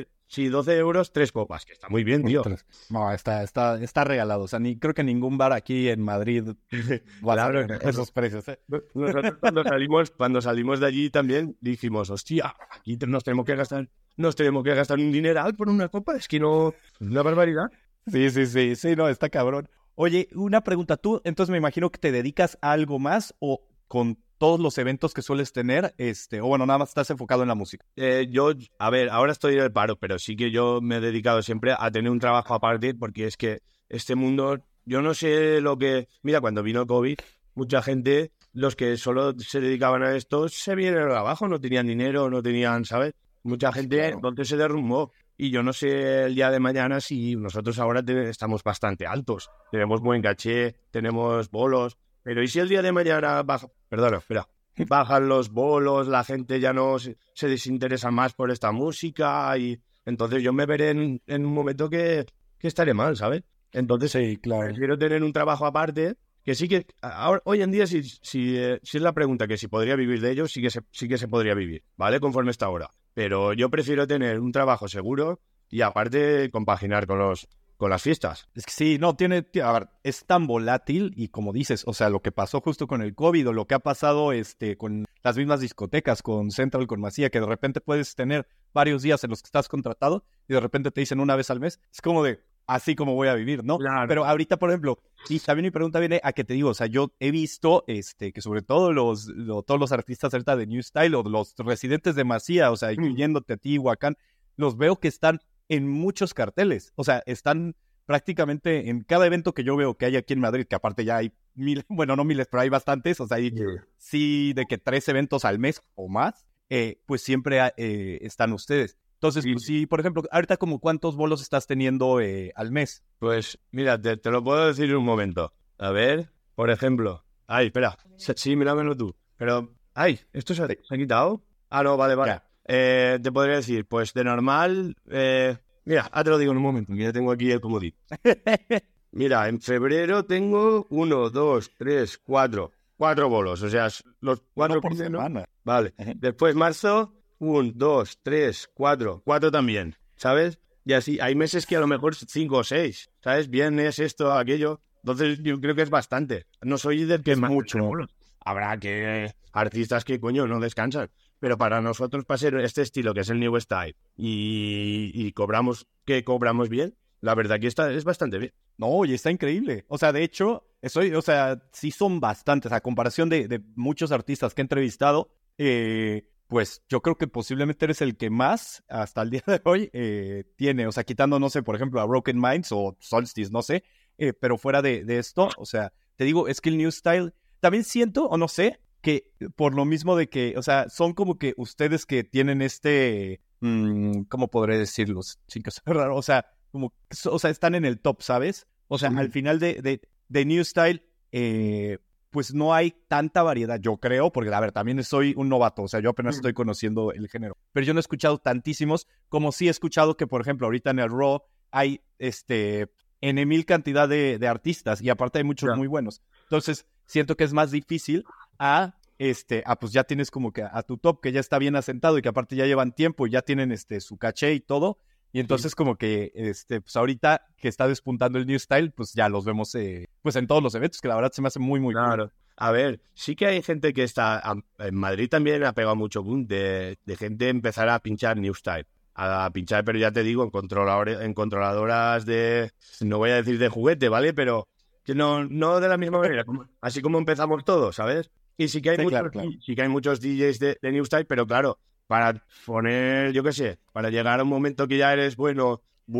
12 euros, 3 copas, que está muy bien, tío. No, está regalado. O sea, creo que ningún bar aquí en Madrid va a Claro. tener esos precios. Nosotros cuando salimos de allí también dijimos, hostia, aquí nos tenemos que gastar un dineral por una copa, es que no, una barbaridad. Sí, no, está cabrón. Oye, una pregunta, tú entonces me imagino que te dedicas a algo más o con todos los eventos que sueles tener, o bueno, nada más estás enfocado en la música. A ver, ahora estoy en el paro, pero sí que yo me he dedicado siempre a tener un trabajo aparte, porque es que este mundo, yo no sé lo que... Mira, cuando vino el COVID, mucha gente, los que solo se dedicaban a esto, se vinieron abajo, no tenían dinero, no tenían, ¿sabes? Mucha gente Claro. entonces se derrumbó. Y yo no sé el día de mañana si nosotros ahora estamos bastante altos. Tenemos buen caché, tenemos bolos. Pero ¿y si el día de mañana bajan los bolos, la gente ya no se desinteresa más por esta música? Y entonces yo me veré en un momento que estaré mal, ¿sabes? Entonces Sí, claro. prefiero tener un trabajo aparte, que sí que ahora, hoy en día si es la pregunta que si podría vivir de ello, sí que se podría vivir, ¿vale? Conforme está ahora. Pero yo prefiero tener un trabajo seguro y aparte compaginar con las fiestas. Es que sí, no, a ver, es tan volátil y como dices, o sea, lo que pasó justo con el COVID o lo que ha pasado con las mismas discotecas, con Central, con Masía, que de repente puedes tener varios días en los que estás contratado y de repente te dicen una vez al mes, es como de, así como voy a vivir, ¿no? Claro. Pero ahorita, por ejemplo, y también mi pregunta viene a que te digo, o sea, yo he visto que sobre todo todos los artistas ahorita de New Style o los residentes de Masía, o sea, incluyéndote a ti, Huacán, los veo que están en muchos carteles, o sea, están prácticamente en cada evento que yo veo que hay aquí en Madrid, que aparte ya hay bueno, no miles, pero hay bastantes, o sea, hay sí de que 3 eventos al mes o más, pues siempre están ustedes. Entonces, Sí. pues sí, por ejemplo, ahorita como cuántos bolos estás teniendo al mes. Pues mira, te lo puedo decir en un momento. A ver, por ejemplo. Ay, espera. Sí, míramelo tú. Pero, ay, ¿esto se ha quitado? Ah, no, vale. Ya. Te podría decir, pues de normal... mira, ahora te lo digo en un momento, que ya tengo aquí el comodín. Mira, en febrero tengo 1, 2, 3, 4. 4 bolos, o sea, los 4 por semana. Vale. Después marzo, 1, 2, 3, 4. 4 también, ¿sabes? Y así, hay meses que a lo mejor 5 o 6, ¿sabes? Viernes, esto, aquello. Entonces yo creo que es bastante. No soy del que más mucho. bolos. Habrá que artistas que, coño, no descansan. Pero para nosotros, para ser este estilo, que es el New Style, y cobramos bien, la verdad que es bastante bien. No, y está increíble. O sea, de hecho, sí son bastantes. A comparación de muchos artistas que he entrevistado, pues yo creo que posiblemente eres el que más, hasta el día de hoy, tiene. O sea, quitando, no sé, por ejemplo, a Broken Minds o Solstice, no sé. Pero fuera de esto, o sea, te digo, es que el New Style, también siento, o no sé, que por lo mismo de que, o sea, son como que ustedes que tienen ¿cómo podré decirlo? Sin que sea raro, o sea, están en el top, ¿sabes? O sea, al final de New Style, pues no hay tanta variedad, yo creo, porque, a ver, también soy un novato, o sea, yo apenas estoy conociendo el género, pero yo no he escuchado tantísimos, como sí he escuchado que, por ejemplo, ahorita en el Raw hay, N mil cantidad de artistas, y aparte hay muchos muy buenos. Entonces, siento que es más difícil pues ya tienes como que a tu top, que ya está bien asentado y que aparte ya llevan tiempo y ya tienen su caché y todo. Y entonces como que, pues ahorita que está despuntando el New Style, pues ya los vemos, pues en todos los eventos, que la verdad se me hace muy, muy claro. cool. A ver, sí que hay gente que está... En Madrid también ha pegado mucho boom de gente empezar a pinchar New Style. A pinchar, pero ya te digo, en controladoras de... No voy a decir de juguete, ¿vale? Pero que no de la misma manera. Así como empezamos todos, ¿sabes? Y sí que hay, claro. Sí que hay muchos DJs de New Style, pero claro, para poner, yo qué sé, para llegar a un momento que ya eres bueno,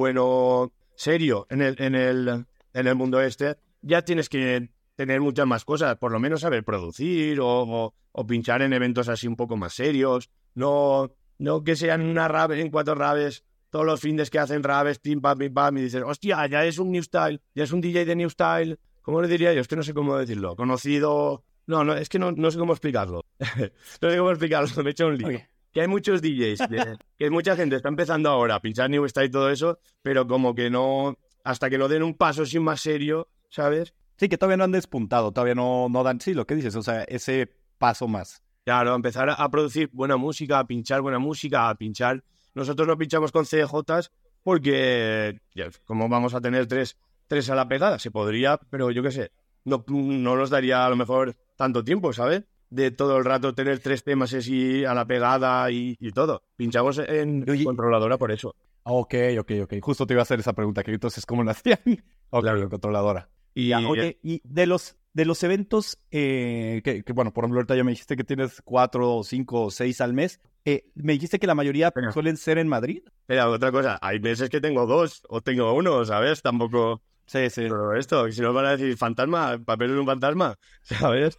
serio en el mundo ya tienes que tener muchas más cosas, por lo menos saber producir o pinchar en eventos así un poco más serios, no que sean una rave en 4 raves, todos los fines que hacen raves, pim pam, y dices, hostia, ya es un New Style, ya es un DJ de New Style, ¿cómo le diría yo? Es que no sé cómo decirlo, conocido... No, es que no sé cómo explicarlo. No sé cómo explicarlo, me he hecho un lío. Okay. Que hay muchos DJs, que mucha gente está empezando ahora a pinchar New Style y todo eso, pero como que no, hasta que no den un paso así más serio, ¿sabes? Sí, que todavía no han despuntado, todavía no dan, sí, lo que dices, o sea, ese paso más. Claro, empezar a producir buena música, a pinchar buena música, a pinchar... Nosotros no pinchamos con CDJs porque, ¿cómo vamos a tener tres a la pegada? Se podría, pero yo qué sé, no nos daría a lo mejor tanto tiempo, ¿sabes? De todo el rato tener 3 temas así a la pegada y todo. Pinchamos en controladora por eso. Ok. Justo te iba a hacer esa pregunta, que entonces, ¿cómo la hacían? Claro, controladora. Y de los eventos, bueno, por ejemplo, ahorita ya me dijiste que tienes 4, 5 o 6 al mes. Me dijiste que la mayoría suelen ser en Madrid. Mira, otra cosa, hay meses que tengo 2 o tengo 1, ¿sabes? Tampoco... Sí. Pero esto, si nos van a decir fantasma, papel de un fantasma, ¿sabes?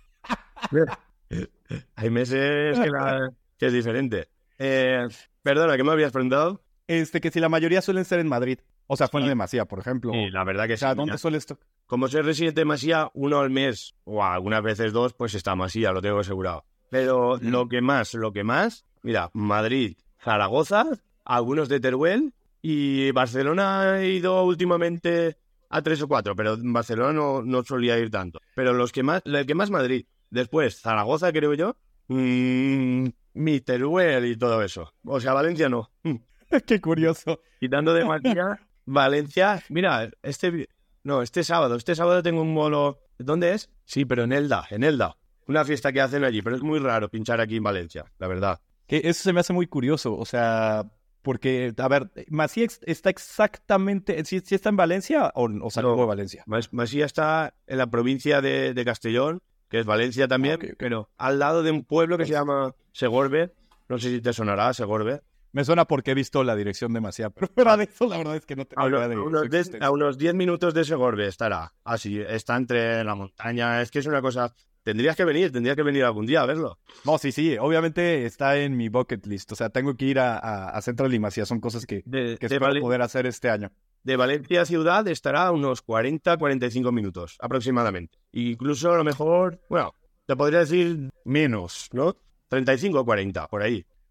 Hay meses que es diferente. Perdona, ¿qué me habías preguntado? Que si la mayoría suelen ser en Madrid. O sea, fue en Demasía, por ejemplo. Sí, la verdad que sí. O sea, ¿dónde suele esto? Como soy residente de Masía, 1 al mes, o algunas veces 2, pues está Masía, lo tengo asegurado. Pero lo que más, mira, Madrid, Zaragoza, algunos de Teruel, y Barcelona he ido últimamente a 3 o 4, pero en Barcelona no solía ir tanto. Pero el que más Madrid. Después, Zaragoza, creo yo. Mi Teruel y todo eso. O sea, Valencia no. Qué curioso. Quitando de Valencia, Valencia, mira, este sábado tengo un bolo. ¿Dónde es? Sí, pero en Elda. Una fiesta que hacen allí, pero es muy raro pinchar aquí en Valencia, la verdad. Que eso se me hace muy curioso, o sea, porque, a ver, Masía está exactamente, ¿sí está en Valencia o salió de Valencia? Masía está en la provincia de Castellón, que es Valencia también, okay. Pero al lado de un pueblo que se llama Segorbe. No sé si te sonará, Segorbe. Me suena porque he visto la dirección de Masía, pero fuera de eso la verdad es que no tengo idea de a unos 10 minutos de Segorbe estará. Así, está entre la montaña, es que es una cosa... Tendrías que venir algún día a verlo. No, sí, obviamente está en mi bucket list, o sea, tengo que ir a Central y Masía, son cosas que espero poder hacer este año. De Valencia a ciudad estará a unos 40-45 minutos aproximadamente. Incluso a lo mejor, bueno, te podría decir menos, ¿no? 35 o 40, por ahí.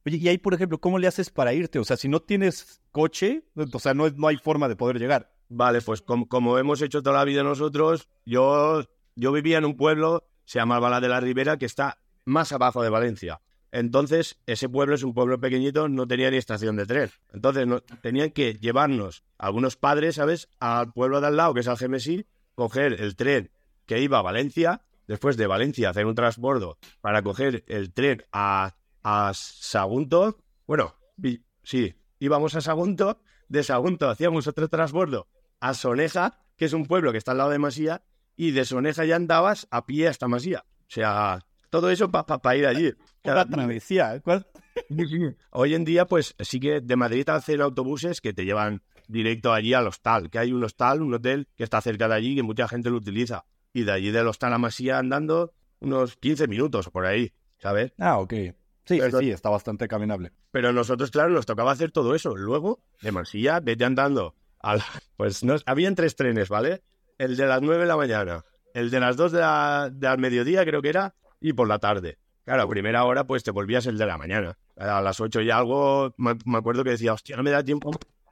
Oye, y ahí, por ejemplo, ¿cómo le haces para irte? O sea, si no tienes coche, o sea, no hay forma de poder llegar. Vale, pues como hemos hecho toda la vida nosotros, yo vivía en un pueblo, se llama Alcalá de la Ribera, que está más abajo de Valencia. Entonces, ese pueblo es un pueblo pequeñito, no tenía ni estación de tren. Entonces, tenían que llevarnos algunos padres, ¿sabes?, al pueblo de al lado, que es Algemesí, coger el tren que iba a Valencia, después de Valencia hacer un transbordo para coger el tren a Sagunto. Bueno, sí, íbamos a Sagunto, de Sagunto hacíamos otro transbordo a Soneja, que es un pueblo que está al lado de Masía, y de Soneja ya andabas a pie hasta Masía. O sea, todo eso para ir allí. Una travesía, ¿cuál? Hoy en día, pues sí que de Madrid hacen autobuses que te llevan directo allí al hostal, que hay un hostal, un hotel que está cerca de allí, que mucha gente lo utiliza. Y de allí del hostal a Masía andando unos 15 minutos por ahí, ¿sabes? Ah, ok. Sí, sí, está bastante caminable. Pero nosotros, claro, nos tocaba hacer todo eso. Luego, de Masía, vete andando. Pues habían 3 trenes, ¿vale? El de las 9 de la mañana, el de las 2 del mediodía, creo que era, y por la tarde. Claro, a primera hora, pues te volvías el de la mañana. A las 8 y algo, me acuerdo que decía, hostia, no me da tiempo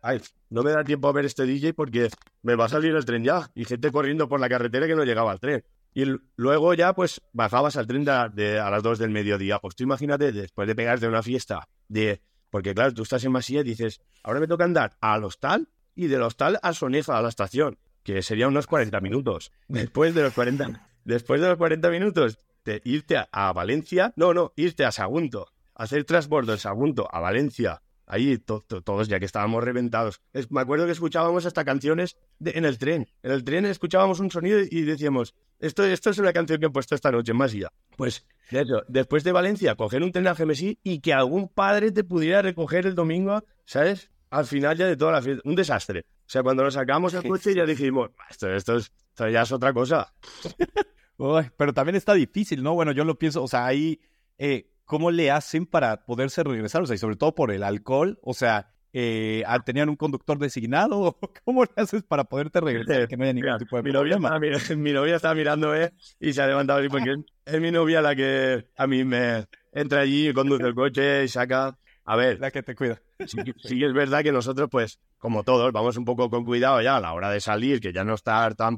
a ver este DJ porque me va a salir el tren ya. Y gente corriendo por la carretera que no llegaba al tren. Y luego ya, pues, bajabas al tren a las 2 del mediodía. Pues tú imagínate, después de pegarte una fiesta porque claro, tú estás en Masía y dices, ahora me toca andar al hostal y del hostal a Soneja, a la estación, que serían unos 40 minutos. Después de los 40 minutos de irte a Valencia, irte a Sagunto, hacer transbordo de Sagunto a Valencia, ahí todos ya que estábamos reventados. Me acuerdo que escuchábamos hasta canciones en el tren. En el tren escuchábamos un sonido y decíamos, esto es una canción que he puesto esta noche en Masía. Pues eso, después de Valencia, coger un tren a Algemesí y que algún padre te pudiera recoger el domingo, ¿sabes? Al final ya de toda la fiesta. Un desastre. O sea, cuando nos sacamos el coche ya dijimos, esto ya es otra cosa. Uy, pero también está difícil, ¿no? Bueno, yo lo pienso, o sea, ahí, ¿cómo le hacen para poderse regresar? O sea, y sobre todo por el alcohol, o sea, ¿tenían un conductor designado? ¿Cómo le haces para poderte regresar? Que no haya ningún tipo de problema. Mi novia estaba mirando y se ha levantado así porque es mi novia la que a mí me entra allí, conduce el coche y saca. A ver, la que te cuida. Sí es verdad que nosotros, pues, como todos, vamos un poco con cuidado ya a la hora de salir, que ya no estar tan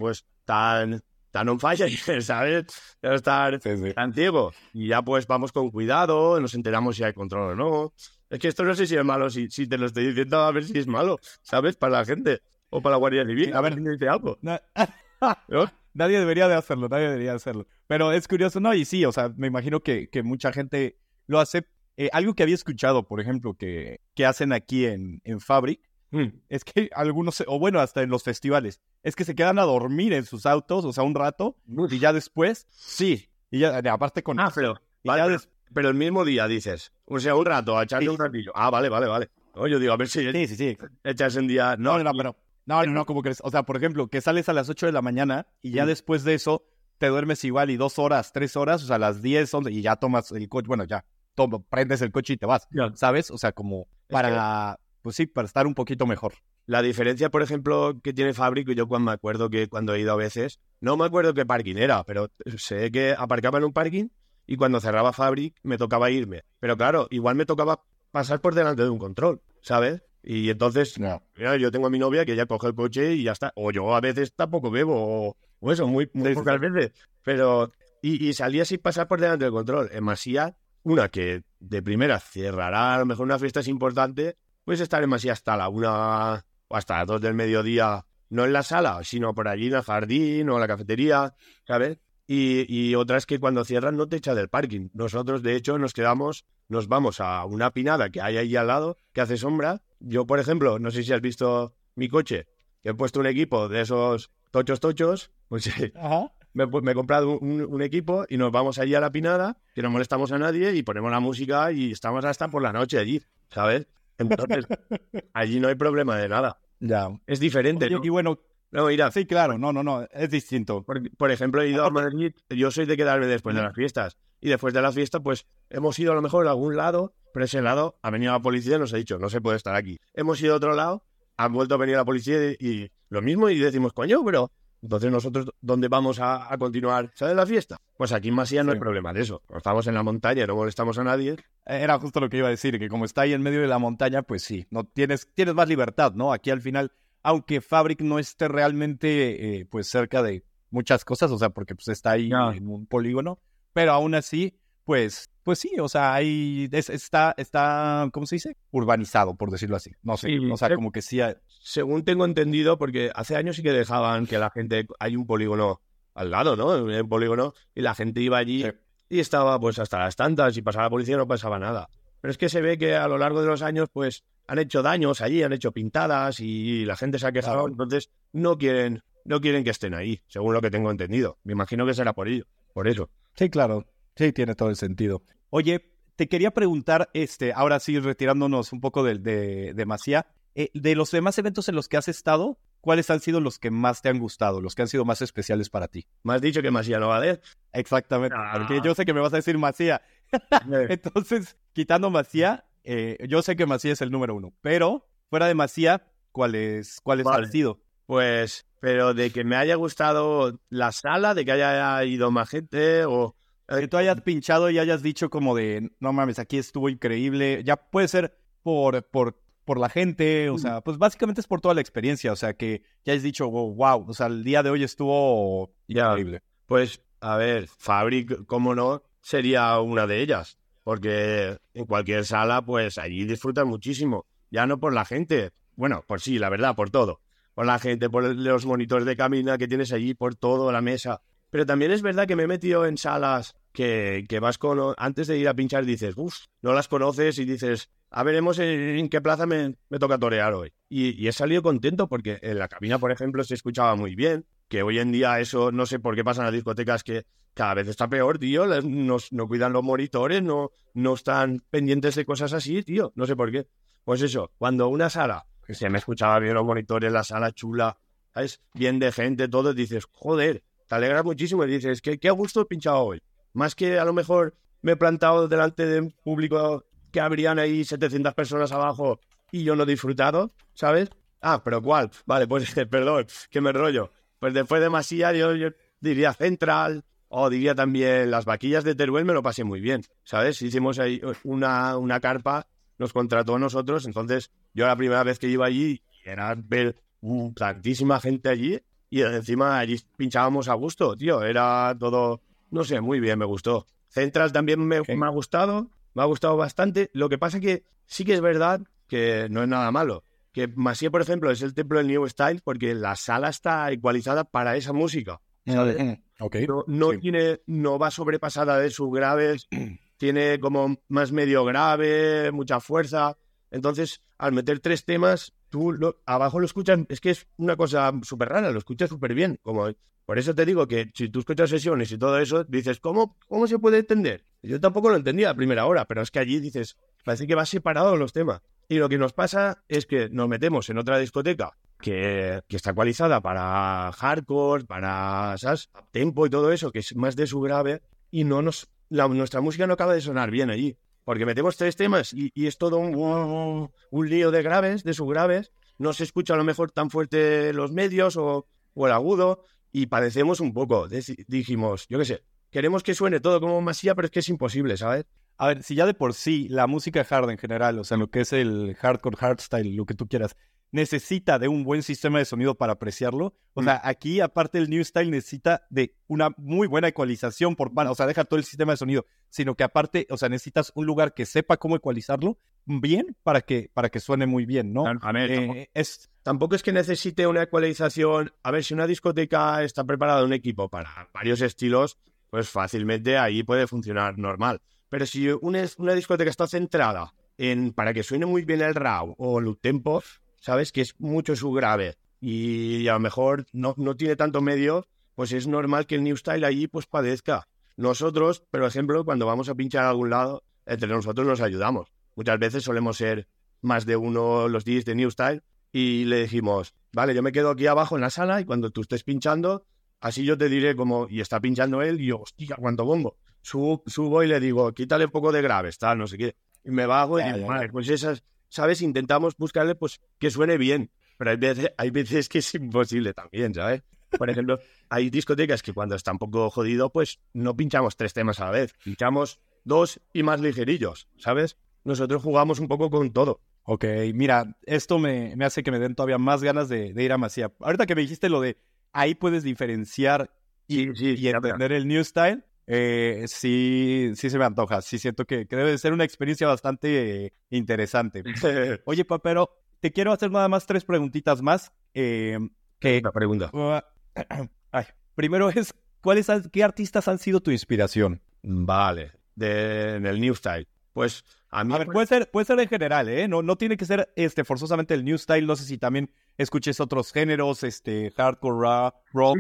on fire, ¿sabes? No estar tan ciego. Y ya, pues, vamos con cuidado, nos enteramos si hay control o no. Es que esto no sé si es malo, si te lo estoy diciendo a ver si es malo, ¿sabes? Para la gente o para la Guardia Civil. A ver si dice algo. ¿No? Nadie debería de hacerlo. Pero es curioso, ¿no? Y sí, o sea, me imagino que mucha gente lo hace. Algo que había escuchado, por ejemplo, que hacen aquí en Fabric, es que algunos, o bueno, hasta en los festivales, es que se quedan a dormir en sus autos, o sea, un rato, y ya después, sí, y ya, aparte con... pero el mismo día dices, o sea, un rato, a echarle un ratillo. Vale. No, yo digo, a ver si sí. echas en día... No, ¿cómo crees? O sea, por ejemplo, que sales a las 8 de la mañana y ya después de eso te duermes igual y 2 horas, 3 horas, o sea, a las 10, 11, y ya tomas el coche, bueno, ya. Prendes el coche y te vas, ¿sabes? O sea, como para estar un poquito mejor. La diferencia, por ejemplo, que tiene Fabric, yo me acuerdo que cuando he ido a veces, no me acuerdo qué parking era, pero sé que aparcaba en un parking y cuando cerraba Fabric me tocaba irme. Pero claro, igual me tocaba pasar por delante de un control, ¿sabes? Y entonces, yo tengo a mi novia que ella coge el coche y ya está. O yo a veces tampoco bebo, o eso, muy pocas veces. Pero, y salía sin pasar por delante del control. En Masía, una que de primera cerrará, a lo mejor una fiesta es importante, puedes estar en Masía hasta la 1 o hasta las 2 del mediodía, no en la sala, sino por allí en el jardín o en la cafetería, ¿sabes? Y otra es que cuando cierran no te echa del parking. Nosotros, de hecho, nos vamos a una pinada que hay ahí al lado, que hace sombra. Yo, por ejemplo, no sé si has visto mi coche, que he puesto un equipo de esos tochos, pues Ajá. Me he comprado un equipo y nos vamos allí a la pinada, que no molestamos a nadie y ponemos la música y estamos hasta por la noche allí, ¿sabes? Entonces, allí no hay problema de nada. Ya. Es diferente, Oye, ¿no? Y bueno, No, mira, sí, claro, no, es distinto. por ejemplo, he ido a Madrid, yo soy de quedarme después de las fiestas. Y después de la fiesta, pues, hemos ido a lo mejor a algún lado, pero ese lado ha venido la policía y nos ha dicho, no se puede estar aquí. Hemos ido a otro lado, han vuelto a venir la policía y lo mismo, y decimos, coño, pero Entonces nosotros, ¿dónde vamos a continuar? ¿Sabes la fiesta? Pues aquí en Masía no hay Sí. problema de eso. Estamos en la montaña, no molestamos a nadie. Era justo lo que iba a decir, que como está ahí en medio de la montaña, pues sí, no tienes más libertad, ¿no? Aquí al final, aunque Fabric no esté realmente pues cerca de muchas cosas, o sea, porque pues está ahí Ya. en un polígono, pero aún así, pues sí, o sea, ahí está, ¿cómo se dice? Urbanizado, por decirlo así. No sé, Sí, o sea, como que sí. según tengo entendido, porque hace años sí que dejaban que la gente... Hay un polígono al lado, ¿no? Un polígono, y la gente iba allí Sí. y estaba pues hasta las tantas, y pasaba la policía no pasaba nada. Pero es que se ve que a lo largo de los años pues han hecho daños allí, han hecho pintadas y la gente se ha quejado, Claro. entonces no quieren que estén ahí, según lo que tengo entendido. Me imagino que será por ello, por eso. Sí, claro. Sí, tiene todo el sentido. Oye, te quería preguntar, ahora sí, retirándonos un poco de Masía, de los demás eventos en los que has estado, ¿cuáles han sido los que más te han gustado, los que han sido más especiales para ti? Me has dicho que Masía no va a haber. Exactamente, Ah. porque yo sé que me vas a decir Masía. Entonces, quitando Masía, yo sé que Masía es el número 1, pero fuera de Masía, ¿cuáles Vale. han sido? Pues, pero de que me haya gustado la sala, de que haya ido más gente o... Que tú hayas pinchado y hayas dicho como de, no mames, aquí estuvo increíble. Ya puede ser por la gente, o sea, pues básicamente es por toda la experiencia, o sea, que ya has dicho, wow, o sea, el día de hoy estuvo Ya. increíble. Pues, a ver, Fabric, cómo no, sería una de ellas. Porque en cualquier sala, pues allí disfrutas muchísimo. Ya no por la gente. Bueno, por sí, la verdad, por todo. Por la gente, por los monitores de cabina que tienes allí, por todo, la mesa. Pero también es verdad que me he metido en salas que vas con... Antes de ir a pinchar dices, no las conoces y dices, a veremos en qué plaza me toca torear hoy. Y he salido contento porque en la cabina, por ejemplo, se escuchaba muy bien. Que hoy en día eso, no sé por qué pasa en las discotecas, que cada vez está peor, tío. No cuidan los monitores, no están pendientes de cosas así, tío. No sé por qué. Pues eso, cuando una sala, que se me escuchaba bien los monitores, la sala chula, ¿sabes? Bien de gente, todo, dices, joder, te alegras muchísimo y dices, qué a gusto he pinchado hoy. Más que a lo mejor me he plantado delante de un público que habrían ahí 700 personas abajo y yo no he disfrutado, ¿sabes? Ah, pero ¿cuál? Vale, pues perdón, que me enrollo. Pues después de Masía yo diría Central o diría también las vaquillas de Teruel, me lo pasé muy bien, ¿sabes? Hicimos ahí una carpa, nos contrató a nosotros, entonces yo la primera vez que iba allí era ver tantísima gente allí y encima allí pinchábamos a gusto, tío, era todo, no sé, muy bien, me gustó. Central también me ha gustado bastante, lo que pasa que sí que es verdad que no es nada malo. Que Masía, por ejemplo, es el templo del New Style porque la sala está ecualizada para esa música. Ok. Sí. No va sobrepasada de sus graves, tiene como más medio grave, mucha fuerza. Entonces, al meter 3 temas, abajo lo escuchas, es que es una cosa súper rara, lo escuchas súper bien. Por eso te digo que si tú escuchas sesiones y todo eso, dices, ¿cómo se puede entender? Yo tampoco lo entendía a primera hora, pero es que allí dices, parece que va separado los temas. Y lo que nos pasa es que nos metemos en otra discoteca que está ecualizada para hardcore, para tempo y todo eso, que es más de su grave, y nuestra música no acaba de sonar bien allí. Porque metemos 3 temas y es todo un lío de graves, de subgraves. No se escucha a lo mejor tan fuerte los medios o el agudo y padecemos un poco. Dijimos, yo qué sé, queremos que suene todo como Masía, pero es que es imposible, ¿sabes? A ver, si ya de por sí la música hard en general, o sea, lo que es el hardcore, hardstyle, lo que tú quieras, necesita de un buen sistema de sonido para apreciarlo. O sea, aquí, aparte el New Style, necesita de una muy buena ecualización o sea, deja todo el sistema de sonido, sino que aparte, o sea, necesitas un lugar que sepa cómo ecualizarlo bien para que suene muy bien, ¿no? A ver, tampoco es que necesite una ecualización. A ver, si una discoteca está preparada un equipo para varios estilos, pues fácilmente ahí puede funcionar normal. Pero si una discoteca está centrada para que suene muy bien el raw o el tempo, ¿sabes? Que es mucho su grave y a lo mejor no tiene tanto medio, pues es normal que el New Style allí pues padezca. Nosotros, por ejemplo, cuando vamos a pinchar a algún lado, entre nosotros nos ayudamos. Muchas veces solemos ser más de uno los DJs de New Style y le dijimos, vale, yo me quedo aquí abajo en la sala y cuando tú estés pinchando, así yo te diré cómo, y está pinchando él y yo, hostia, cuánto bombo. Subo y le digo, quítale un poco de graves, tal, no sé qué. Y me bajo y digo, vale, pues esas, ¿sabes? Intentamos buscarle, pues, que suene bien. Pero hay veces que es imposible también, ¿sabes? Por ejemplo, hay discotecas que cuando está un poco jodido, pues no pinchamos 3 temas a la vez. Pinchamos 2 y más ligerillos, ¿sabes? Nosotros jugamos un poco con todo. Ok, mira, esto me hace que me den todavía más ganas de ir a Masía. Ahorita que me dijiste lo de ahí puedes diferenciar y entender el New Style, sí se me antoja. Sí siento que debe de ser una experiencia bastante interesante. Oye, Papero, te quiero hacer nada más 3 preguntitas más. La pregunta. Primero es, ¿qué artistas han sido tu inspiración? Vale, en el New Style. Pues a mí... A ver, puede ser en general, ¿eh? No tiene que ser forzosamente el New Style. No sé si también escuches otros géneros, hardcore, rock,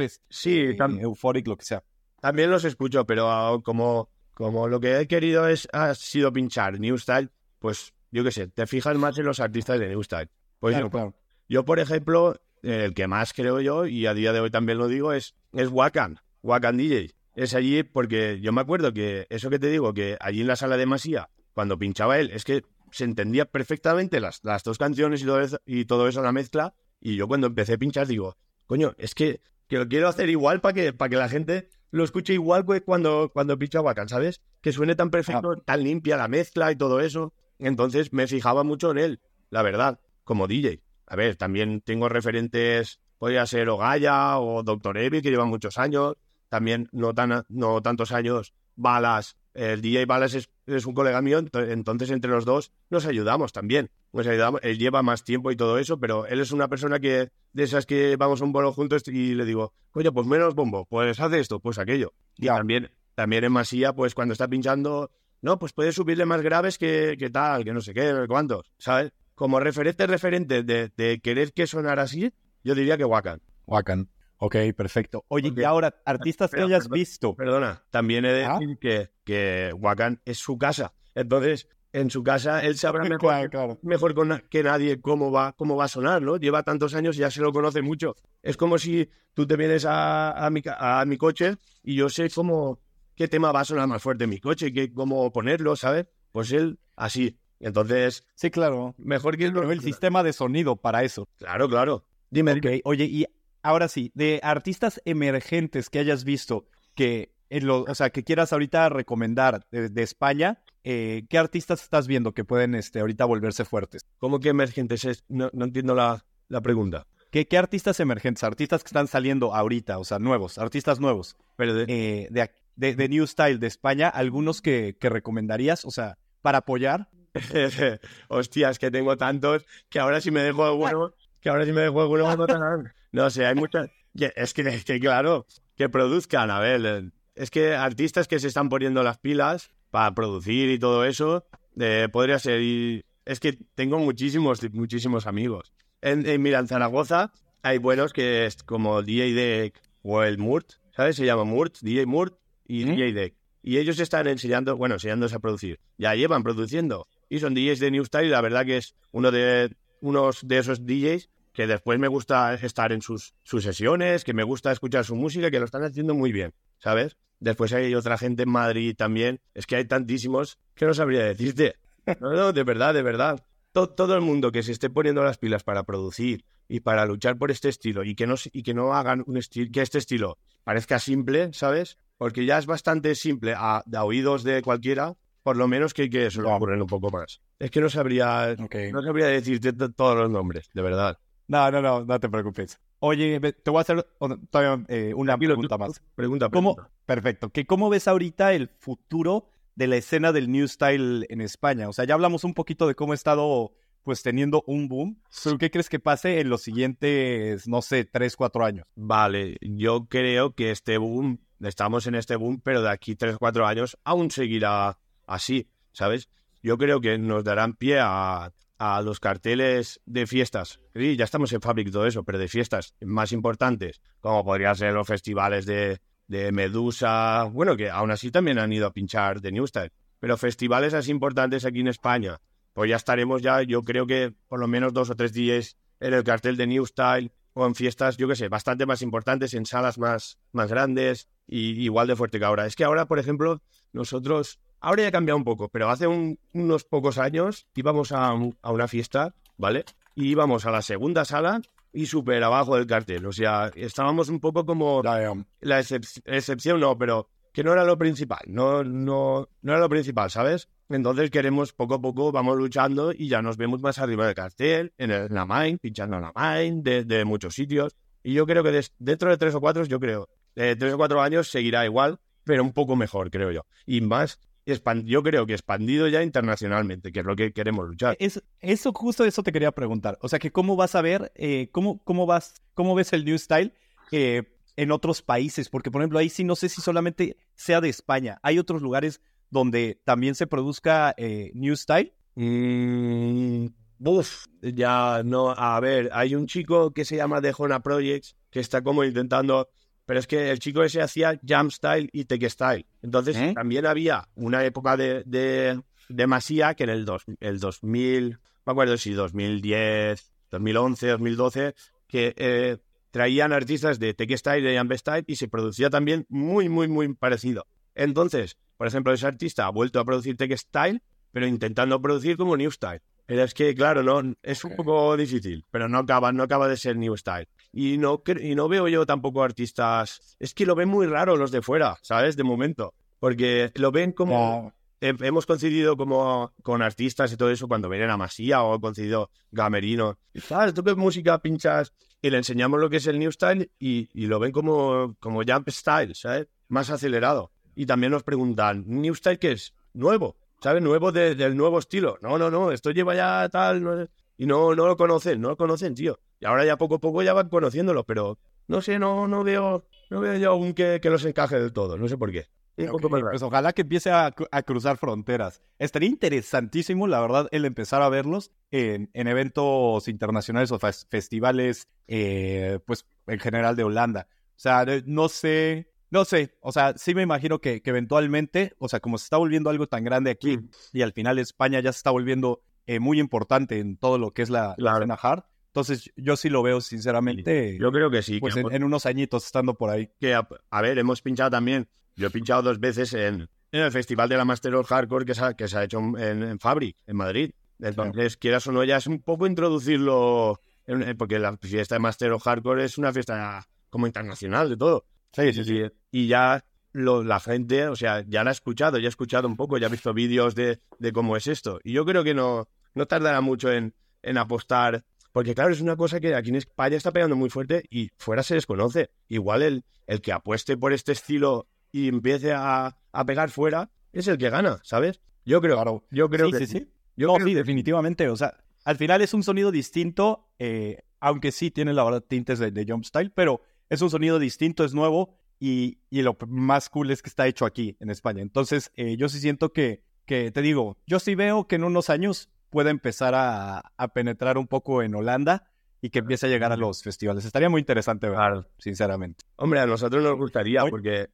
sí, euphoric, lo que sea. También los escucho, pero como lo que he querido ha sido pinchar New Style, pues yo qué sé, te fijas más en los artistas de New Style. Pues claro. Yo, por ejemplo, el que más creo yo, y a día de hoy también lo digo, es Wakan DJ. Es allí porque yo me acuerdo que eso que te digo, que allí en la sala de Masía, cuando pinchaba él, es que se entendía perfectamente las 2 canciones y todo eso, la mezcla, y yo cuando empecé a pinchar digo, coño, es que lo quiero hacer igual para que la gente lo escuche igual que cuando pincha Wakan, ¿sabes? Que suene tan perfecto, tan limpia la mezcla y todo eso. Entonces me fijaba mucho en él, la verdad, como DJ. A ver, también tengo referentes, podría ser Ogaya o Dr. Evil, que llevan muchos años. También no tantos años, Balas. El DJ Balas es un colega mío, entonces entre los dos nos ayudamos también. Nos ayudamos. Él lleva más tiempo y todo eso, pero él es una persona de esas que vamos a un bolo juntos y le digo, oye, pues menos bombo, pues haz esto, pues aquello. Y también en Masía, pues cuando está pinchando, no, pues puedes subirle más graves que tal, que no sé qué, no sé cuántos, ¿sabes? Como referente de querer que sonara así, yo diría que Wakan. Ok, perfecto. Oye, y ahora, artistas que hayas visto. Perdona, también he de decir que Wakan es su casa. Entonces, en su casa, él sabrá mejor que nadie cómo va a sonar, ¿no? Lleva tantos años y ya se lo conoce mucho. Es como si tú te vienes a mi coche y yo sé qué tema va a sonar más fuerte en mi coche, cómo ponerlo, ¿sabes? Pues él, así. Entonces... Sí, claro. Mejor que el sistema de sonido para eso. Claro. Dime. Oye, y ahora sí, de artistas emergentes que hayas visto, que quieras ahorita recomendar de España, ¿qué artistas estás viendo que pueden ahorita volverse fuertes? ¿Cómo que emergentes? No entiendo la pregunta. ¿Qué artistas emergentes? Artistas que están saliendo ahorita, o sea, artistas nuevos. Pero de New Style de España, algunos que recomendarías, o sea, para apoyar. Hostia, es que tengo tantos que ahora si me dejo alguno... No sé, hay muchas... Es que claro, que produzcan, a ver, es que artistas que se están poniendo las pilas para producir y todo eso, podría ser... Es que tengo muchísimos amigos. Mira, en Zaragoza hay buenos que es como DJ Deck o el Murt, ¿sabes? Se llama Murt, DJ Murt y DJ Deck. Y ellos están enseñándose a producir. Ya llevan produciendo. Y son DJs de New Style, y la verdad que es unos de esos DJs que después me gusta estar en sus sesiones, que me gusta escuchar su música, que lo están haciendo muy bien, ¿sabes? Después hay otra gente en Madrid también. Es que hay tantísimos que no sabría decirte. No, de verdad. Todo el mundo que se esté poniendo las pilas para producir y para luchar por este estilo y que no hagan un estilo, que este estilo parezca simple, ¿sabes? Porque ya es bastante simple a oídos de cualquiera, por lo menos que se lo ocurren un poco más. Es que no sabría decirte todos los nombres, de verdad. No te preocupes. Oye, te voy a hacer todavía una pregunta más. Pregunta. Perfecto. ¿Cómo ves ahorita el futuro de la escena del New Style en España? O sea, ya hablamos un poquito de cómo ha estado pues teniendo un boom. ¿Pero qué crees que pase en los siguientes, no sé, 3, 4 años? Vale, yo creo que este boom, estamos en este boom, pero de aquí 3, 4 años aún seguirá así, ¿sabes? Yo creo que nos darán pie a los carteles de fiestas. Sí, ya estamos en Fabric y todo eso, pero de fiestas más importantes, como podrían ser los festivales de Medusa, bueno, que aún así también han ido a pinchar de New Style, pero festivales así importantes aquí en España, pues ya estaremos yo creo que por lo menos 2 o 3 días en el cartel de New Style o en fiestas, yo qué sé, bastante más importantes, en salas más grandes y igual de fuerte que ahora. Es que ahora, por ejemplo, nosotros, ahora ya ha cambiado un poco, pero hace unos pocos años íbamos a una fiesta, ¿vale? Y íbamos a la segunda sala y súper abajo del cartel. O sea, estábamos un poco como la excepción, no, pero que no era lo principal, no era lo principal, ¿sabes? Entonces queremos, poco a poco, vamos luchando y ya nos vemos más arriba del cartel, en la main, pinchando en la main, de muchos sitios. Y yo creo que dentro de 3 o 4, 3 o 4 años seguirá igual, pero un poco mejor, creo yo. Y más, yo creo que expandido ya internacionalmente, que es lo que queremos luchar. Justo eso te quería preguntar. O sea, que cómo vas a ver, cómo ves el New Style en otros países, porque por ejemplo ahí sí no sé si solamente sea de España, hay otros lugares donde también se produzca New Style. Ya no, a ver, hay un chico que se llama Dejona Projects que está como intentando, pero es que el chico ese hacía Jam Style y Tech Style, entonces también había una época de Masía que en el 2000, no me acuerdo si 2010, 2011, 2012, que traían artistas de Tech Style, de Jam Style y se producía también muy, muy, muy parecido. Entonces, por ejemplo, ese artista ha vuelto a producir Tech Style, pero intentando producir como New Style. Pero es que, claro, no es un poco difícil, pero no acaba de ser New Style. Y no veo yo tampoco artistas... Es que lo ven muy raro los de fuera, ¿sabes? De momento. Porque lo ven como... Hemos coincidido como con artistas y todo eso cuando vienen a Masía o coincidido Gamerino. ¿Sabes? ¿Tú qué música pinchas? Y le enseñamos lo que es el New Style y lo ven como Jump Style, ¿sabes? Más acelerado. Y también nos preguntan, ¿New Style qué es? Nuevo, ¿sabes? Nuevo del nuevo estilo. No, esto lleva ya tal... No, y no lo conocen, tío. Y ahora ya poco a poco ya van conociéndolo, pero no sé, no veo yo aún que los encaje del todo, no sé por qué. Okay, pues ojalá que empiece a cruzar fronteras. Estaría interesantísimo, la verdad, el empezar a verlos en eventos internacionales o festivales, pues en general de Holanda. O sea, no sé, o sea, sí me imagino que eventualmente, o sea, como se está volviendo algo tan grande aquí y al final España ya se está volviendo muy importante en todo lo que es la escena hard. Entonces, yo sí lo veo, sinceramente. Yo creo que sí. Pues en unos añitos estando por ahí. Que, a ver, hemos pinchado también. Yo he pinchado 2 veces en el Festival de la Master of Hardcore que se ha hecho en Fabric, en Madrid. Entonces, quieras o no, ya es un poco introducirlo, porque la fiesta de Master of Hardcore es una fiesta como internacional de todo. Sí. Y ya la gente, o sea, ya la ha escuchado un poco, ya ha visto vídeos de cómo es esto. Y yo creo que no tardará mucho en apostar, porque claro, es una cosa que aquí en España está pegando muy fuerte y fuera se desconoce. Igual el que apueste por este estilo y empiece a pegar fuera, es el que gana, ¿sabes? Yo creo que sí. Sí, definitivamente. O sea, al final es un sonido distinto, aunque sí tiene, la verdad, tintes de jump style, pero es un sonido distinto, es nuevo y lo más cool es que está hecho aquí en España. Entonces, yo sí siento que te digo, yo sí veo que en unos años pueda empezar a penetrar un poco en Holanda y que empiece a llegar a los festivales. Estaría muy interesante ver, sinceramente. Hombre, a nosotros nos gustaría, porque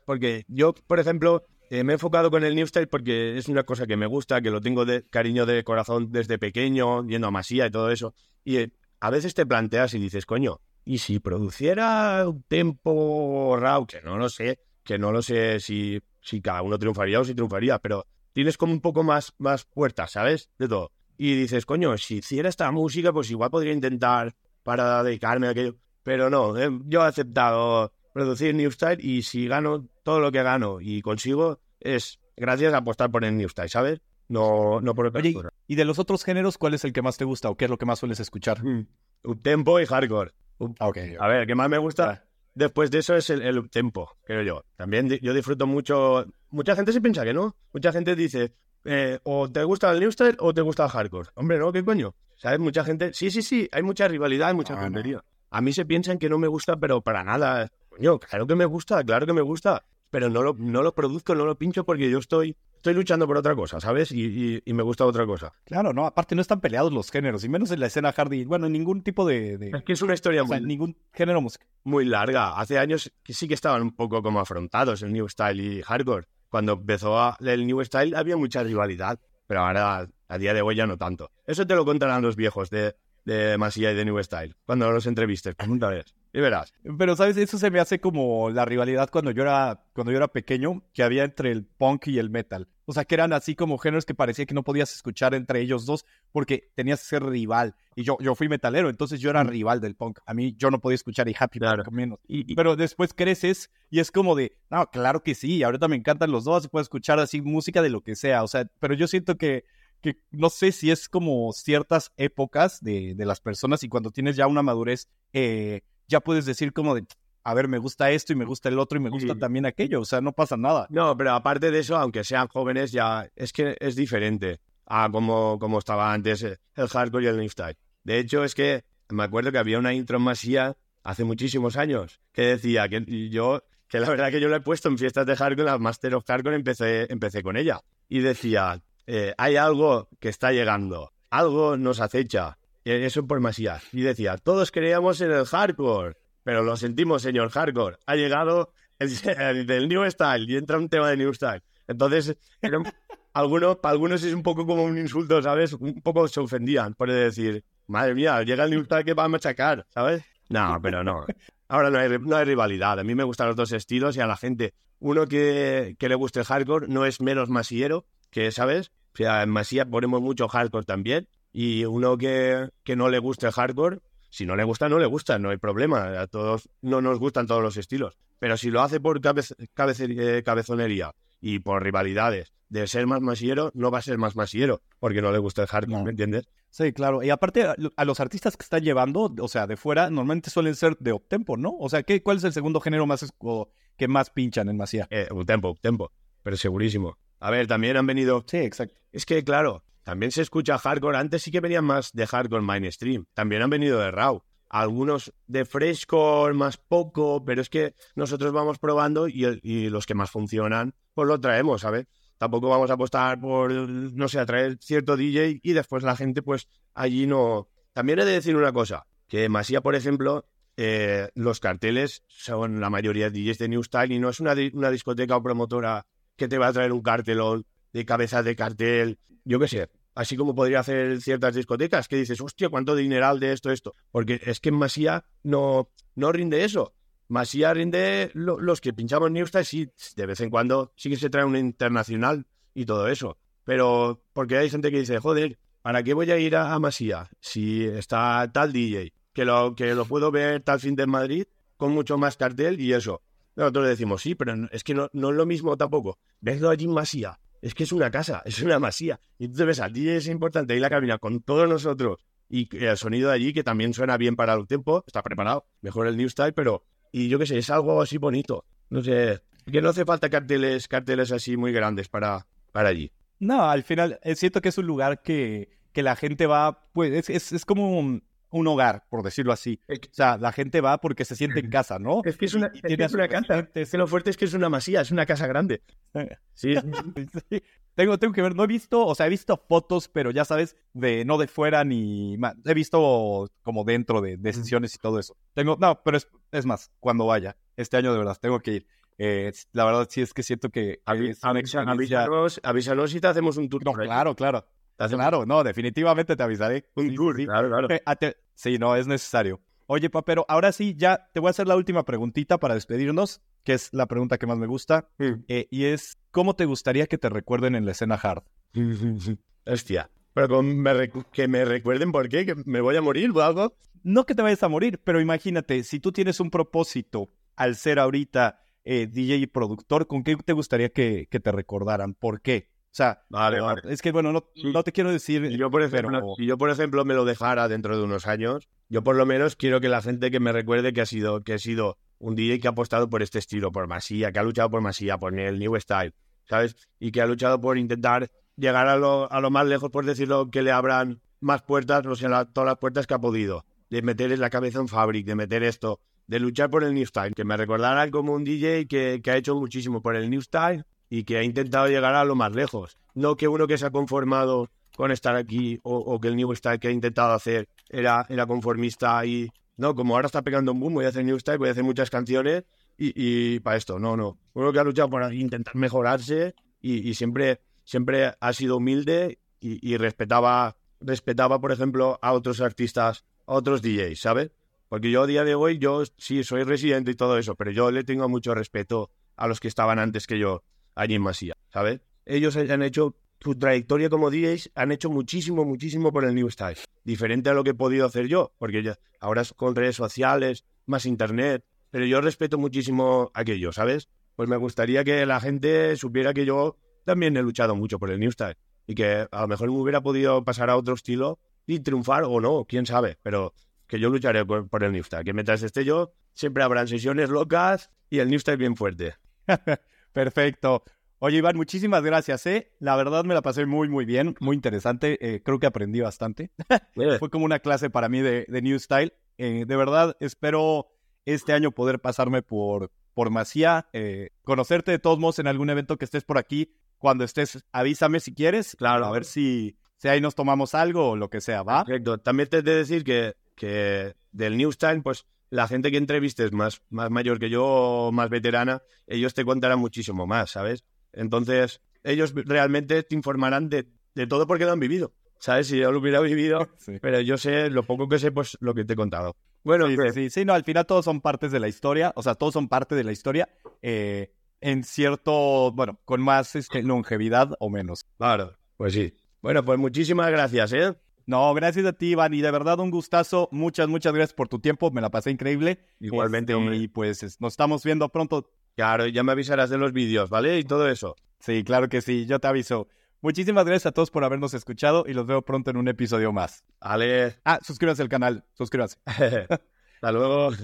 yo, por ejemplo, me he enfocado con el New Style porque es una cosa que me gusta, que lo tengo de cariño de corazón desde pequeño, yendo a Masía y todo eso. Y a veces te planteas y dices, coño, ¿y si produciera un tempo raw? Que no lo sé si cada uno triunfaría o si triunfaría, pero tienes como un poco más puertas, ¿sabes? De todo. Y dices, coño, si hiciera esta música, pues igual podría intentar para dedicarme a aquello. Pero no, yo he aceptado producir New Style y si gano todo lo que gano y consigo es gracias a apostar por el New Style, ¿sabes? No por otra cosa. ¿Y de los otros géneros, cuál es el que más te gusta o qué es lo que más sueles escuchar? Uptempo y hardcore. Okay. A ver, ¿qué más me gusta? Después de eso es el uptempo, creo yo. También yo disfruto mucho. Mucha gente se piensa que no. Mucha gente dice, o te gusta el New Style o te gusta el hardcore. Hombre, ¿no? ¿Qué coño? ¿Sabes? Mucha gente... Sí, hay mucha rivalidad, hay mucha tontería. No. A mí se piensan que no me gusta, pero para nada. Coño, claro que me gusta. Pero no lo produzco, no lo pincho porque yo estoy luchando por otra cosa, ¿sabes? Y me gusta otra cosa. Claro, no, aparte no están peleados los géneros, y menos en la escena hard, bueno, en ningún tipo de... Es que es una historia ningún género musical. Muy larga. Hace años que sí que estaban un poco como afrontados el New Style y hardcore. Cuando empezó el New Style había mucha rivalidad, pero ahora, a día de hoy, ya no tanto. Eso te lo contarán los viejos de Masía y de New Style, cuando los entrevistes, pregúntales. y verás. Pero, ¿sabes? Eso se me hace como la rivalidad cuando yo era pequeño, que había entre el punk y el metal. O sea, que eran así como géneros que parecía que no podías escuchar entre ellos dos porque tenías que ser rival. Y yo fui metalero, entonces yo era rival del punk. A mí, yo no podía escuchar y Happy Claro. Punk menos. Pero después creces y es como de, no, claro que sí, ahorita me encantan los dos, puedo escuchar así música de lo que sea. O sea, pero yo siento que no sé si es como ciertas épocas de las personas y cuando tienes ya una madurez, ya puedes decir como de, a ver, me gusta esto y me gusta el otro y me gusta también aquello, o sea, no pasa nada. No, pero aparte de eso, aunque sean jóvenes, ya es que es diferente a como estaba antes el hardcore y el new-style. De hecho, es que me acuerdo que había una intro en Masía hace muchísimos años que decía que la verdad que yo la he puesto en fiestas de hardcore, las Master of Hardcore, empecé con ella. Y decía, hay algo que está llegando, algo nos acecha. Eso por Masía. Y decía, todos creíamos en el hardcore, pero lo sentimos, señor hardcore. Ha llegado el del New Style y entra un tema de New Style. Entonces, para algunos es un poco como un insulto, ¿sabes? Un poco se ofendían por decir, madre mía, llega el New Style que va a machacar, ¿sabes? No, pero no. Ahora no hay rivalidad. A mí me gustan los dos estilos y a la gente, uno que le guste el hardcore no es menos masiero, que, ¿sabes? O sea, en Masía ponemos mucho hardcore también. Y uno que no le guste el hardcore, si no le gusta, no le gusta, no hay problema. A todos no nos gustan todos los estilos. Pero si lo hace por cabezonería y por rivalidades de ser más masiero, no va a ser más masiero porque no le gusta el hardcore, ¿me entiendes? Sí, claro. Y aparte, a los artistas que están llevando, o sea, de fuera, normalmente suelen ser de uptempo, ¿no? O sea, ¿cuál es el segundo género que más pinchan en Masía? Uptempo, pero segurísimo. A ver, también han venido... Sí, exacto. Es que, claro, también se escucha hardcore. Antes sí que venían más de hardcore mainstream. También han venido de raw. Algunos de frescore, más poco, pero es que nosotros vamos probando y los que más funcionan, pues lo traemos, ¿sabes? Tampoco vamos a apostar por, no sé, a traer cierto DJ y después la gente, pues, allí no... También he de decir una cosa, que en Masía, por ejemplo, los carteles son la mayoría de DJs de New Style y no es una discoteca o promotora que te va a traer un cartelón de cabezas de cartel, yo qué sé, así como podría hacer ciertas discotecas que dices, hostia, cuánto dineral de esto, porque es que en Masía no rinde eso. Masía rinde los que pinchamos New Style, sí, de vez en cuando sí que se trae un internacional y todo eso, pero porque hay gente que dice, joder, ¿para qué voy a ir a Masía si está tal DJ que lo puedo ver tal fin de Madrid con mucho más cartel y eso? Nosotros le decimos, sí, pero es que no es lo mismo tampoco. Veslo allí en Masía. Es que es una casa, es una Masía. Y tú te ves al DJ, es importante, ahí la cabina con todos nosotros. Y el sonido de allí, que también suena bien para el tiempo, está preparado. Mejor el New Style, pero... Y yo qué sé, es algo así bonito. No sé, que no hace falta carteles así muy grandes para allí. No, al final siento que es un lugar que la gente va, pues es como un hogar, por decirlo así. O sea, la gente va porque se siente en casa, ¿no? Es que es una casa. Es que lo fuerte es que es una Masía, es una casa grande. Sí. Sí. Tengo que ver, no he visto, o sea, he visto fotos, pero ya sabes, no de fuera ni... He visto como dentro de sesiones y todo eso. No, pero es más, cuando vaya, este año de verdad, tengo que ir. La verdad sí es que siento que... Avísanos si te hacemos un tour. No, claro. Claro, no, definitivamente te avisaré. Un tour, sí. Claro. Sí, no, es necesario. Oye, pero ahora sí, ya te voy a hacer la última preguntita para despedirnos, que es la pregunta que más me gusta, y es, ¿cómo te gustaría que te recuerden en la escena hard? Hostia, pero que me recuerden por qué, que me voy a morir o algo. No que te vayas a morir, pero imagínate, si tú tienes un propósito al ser ahorita DJ y productor, ¿con qué te gustaría que te recordaran? ¿Por qué? O sea, vale. Es que, bueno, no te quiero decir... Si yo, por ejemplo, me lo dejara dentro de unos años, yo por lo menos quiero que la gente que me recuerde que he sido un DJ que ha apostado por este estilo, por Masía, que ha luchado por Masía, por el New Style, ¿sabes? Y que ha luchado por intentar llegar a lo más lejos, por decirlo, que le abran más puertas, o sea, todas las puertas que ha podido. De meter en la cabeza un Fabric, de meter esto, de luchar por el New Style, que me recordaran como un DJ que ha hecho muchísimo por el New Style y que ha intentado llegar a lo más lejos. No que uno que se ha conformado con estar aquí o que el New Style que ha intentado hacer era conformista y... No, como ahora está pegando un boom, voy a hacer New Style, voy a hacer muchas canciones y para esto, no. Uno que ha luchado por intentar mejorarse y siempre ha sido humilde y respetaba, por ejemplo, a otros artistas, a otros DJs, ¿sabes? Porque yo a día de hoy, yo sí soy residente y todo eso, pero yo le tengo mucho respeto a los que estaban antes que yo allí en Masía, ¿sabes? Ellos han hecho su trayectoria como DJs, han hecho muchísimo, muchísimo por el New Style. Diferente a lo que he podido hacer yo, porque ya, ahora es con redes sociales, más internet, pero yo respeto muchísimo aquello, ¿sabes? Pues me gustaría que la gente supiera que yo también he luchado mucho por el New Style y que a lo mejor me hubiera podido pasar a otro estilo y triunfar o no, quién sabe, pero que yo lucharé por el New Style, que mientras esté yo siempre habrán sesiones locas y el New Style bien fuerte. Perfecto. Oye, Iván, muchísimas gracias, ¿eh? La verdad me la pasé muy, muy bien, muy interesante. Creo que aprendí bastante. Fue como una clase para mí de New Style. De verdad, espero este año poder pasarme por Masía, conocerte de todos modos en algún evento que estés por aquí. Cuando estés, avísame si quieres. Claro. A ver si ahí nos tomamos algo o lo que sea, ¿va? Perfecto. También te he de decir que del New Style, pues la gente que entrevistes más mayor que yo, más veterana, ellos te contarán muchísimo más, ¿sabes? Entonces, ellos realmente te informarán de todo porque lo han vivido, ¿sabes? Si yo lo hubiera vivido, sí. Pero yo sé, lo poco que sé, pues lo que te he contado. Bueno, sí, no, al final todos son partes de la historia, o sea, todos son parte de la historia, en cierto, bueno, con más longevidad o menos. Claro, pues sí. Bueno, pues muchísimas gracias, ¿eh? No, gracias a ti, Iván, y de verdad un gustazo, muchas gracias por tu tiempo, me la pasé increíble. Igualmente, hombre. Y pues nos estamos viendo pronto. Claro, ya me avisarás de los vídeos, ¿vale? Y todo eso. Sí, claro que sí, yo te aviso. Muchísimas gracias a todos por habernos escuchado y los veo pronto en un episodio más. Vale. Suscríbanse al canal, suscríbanse. Hasta luego.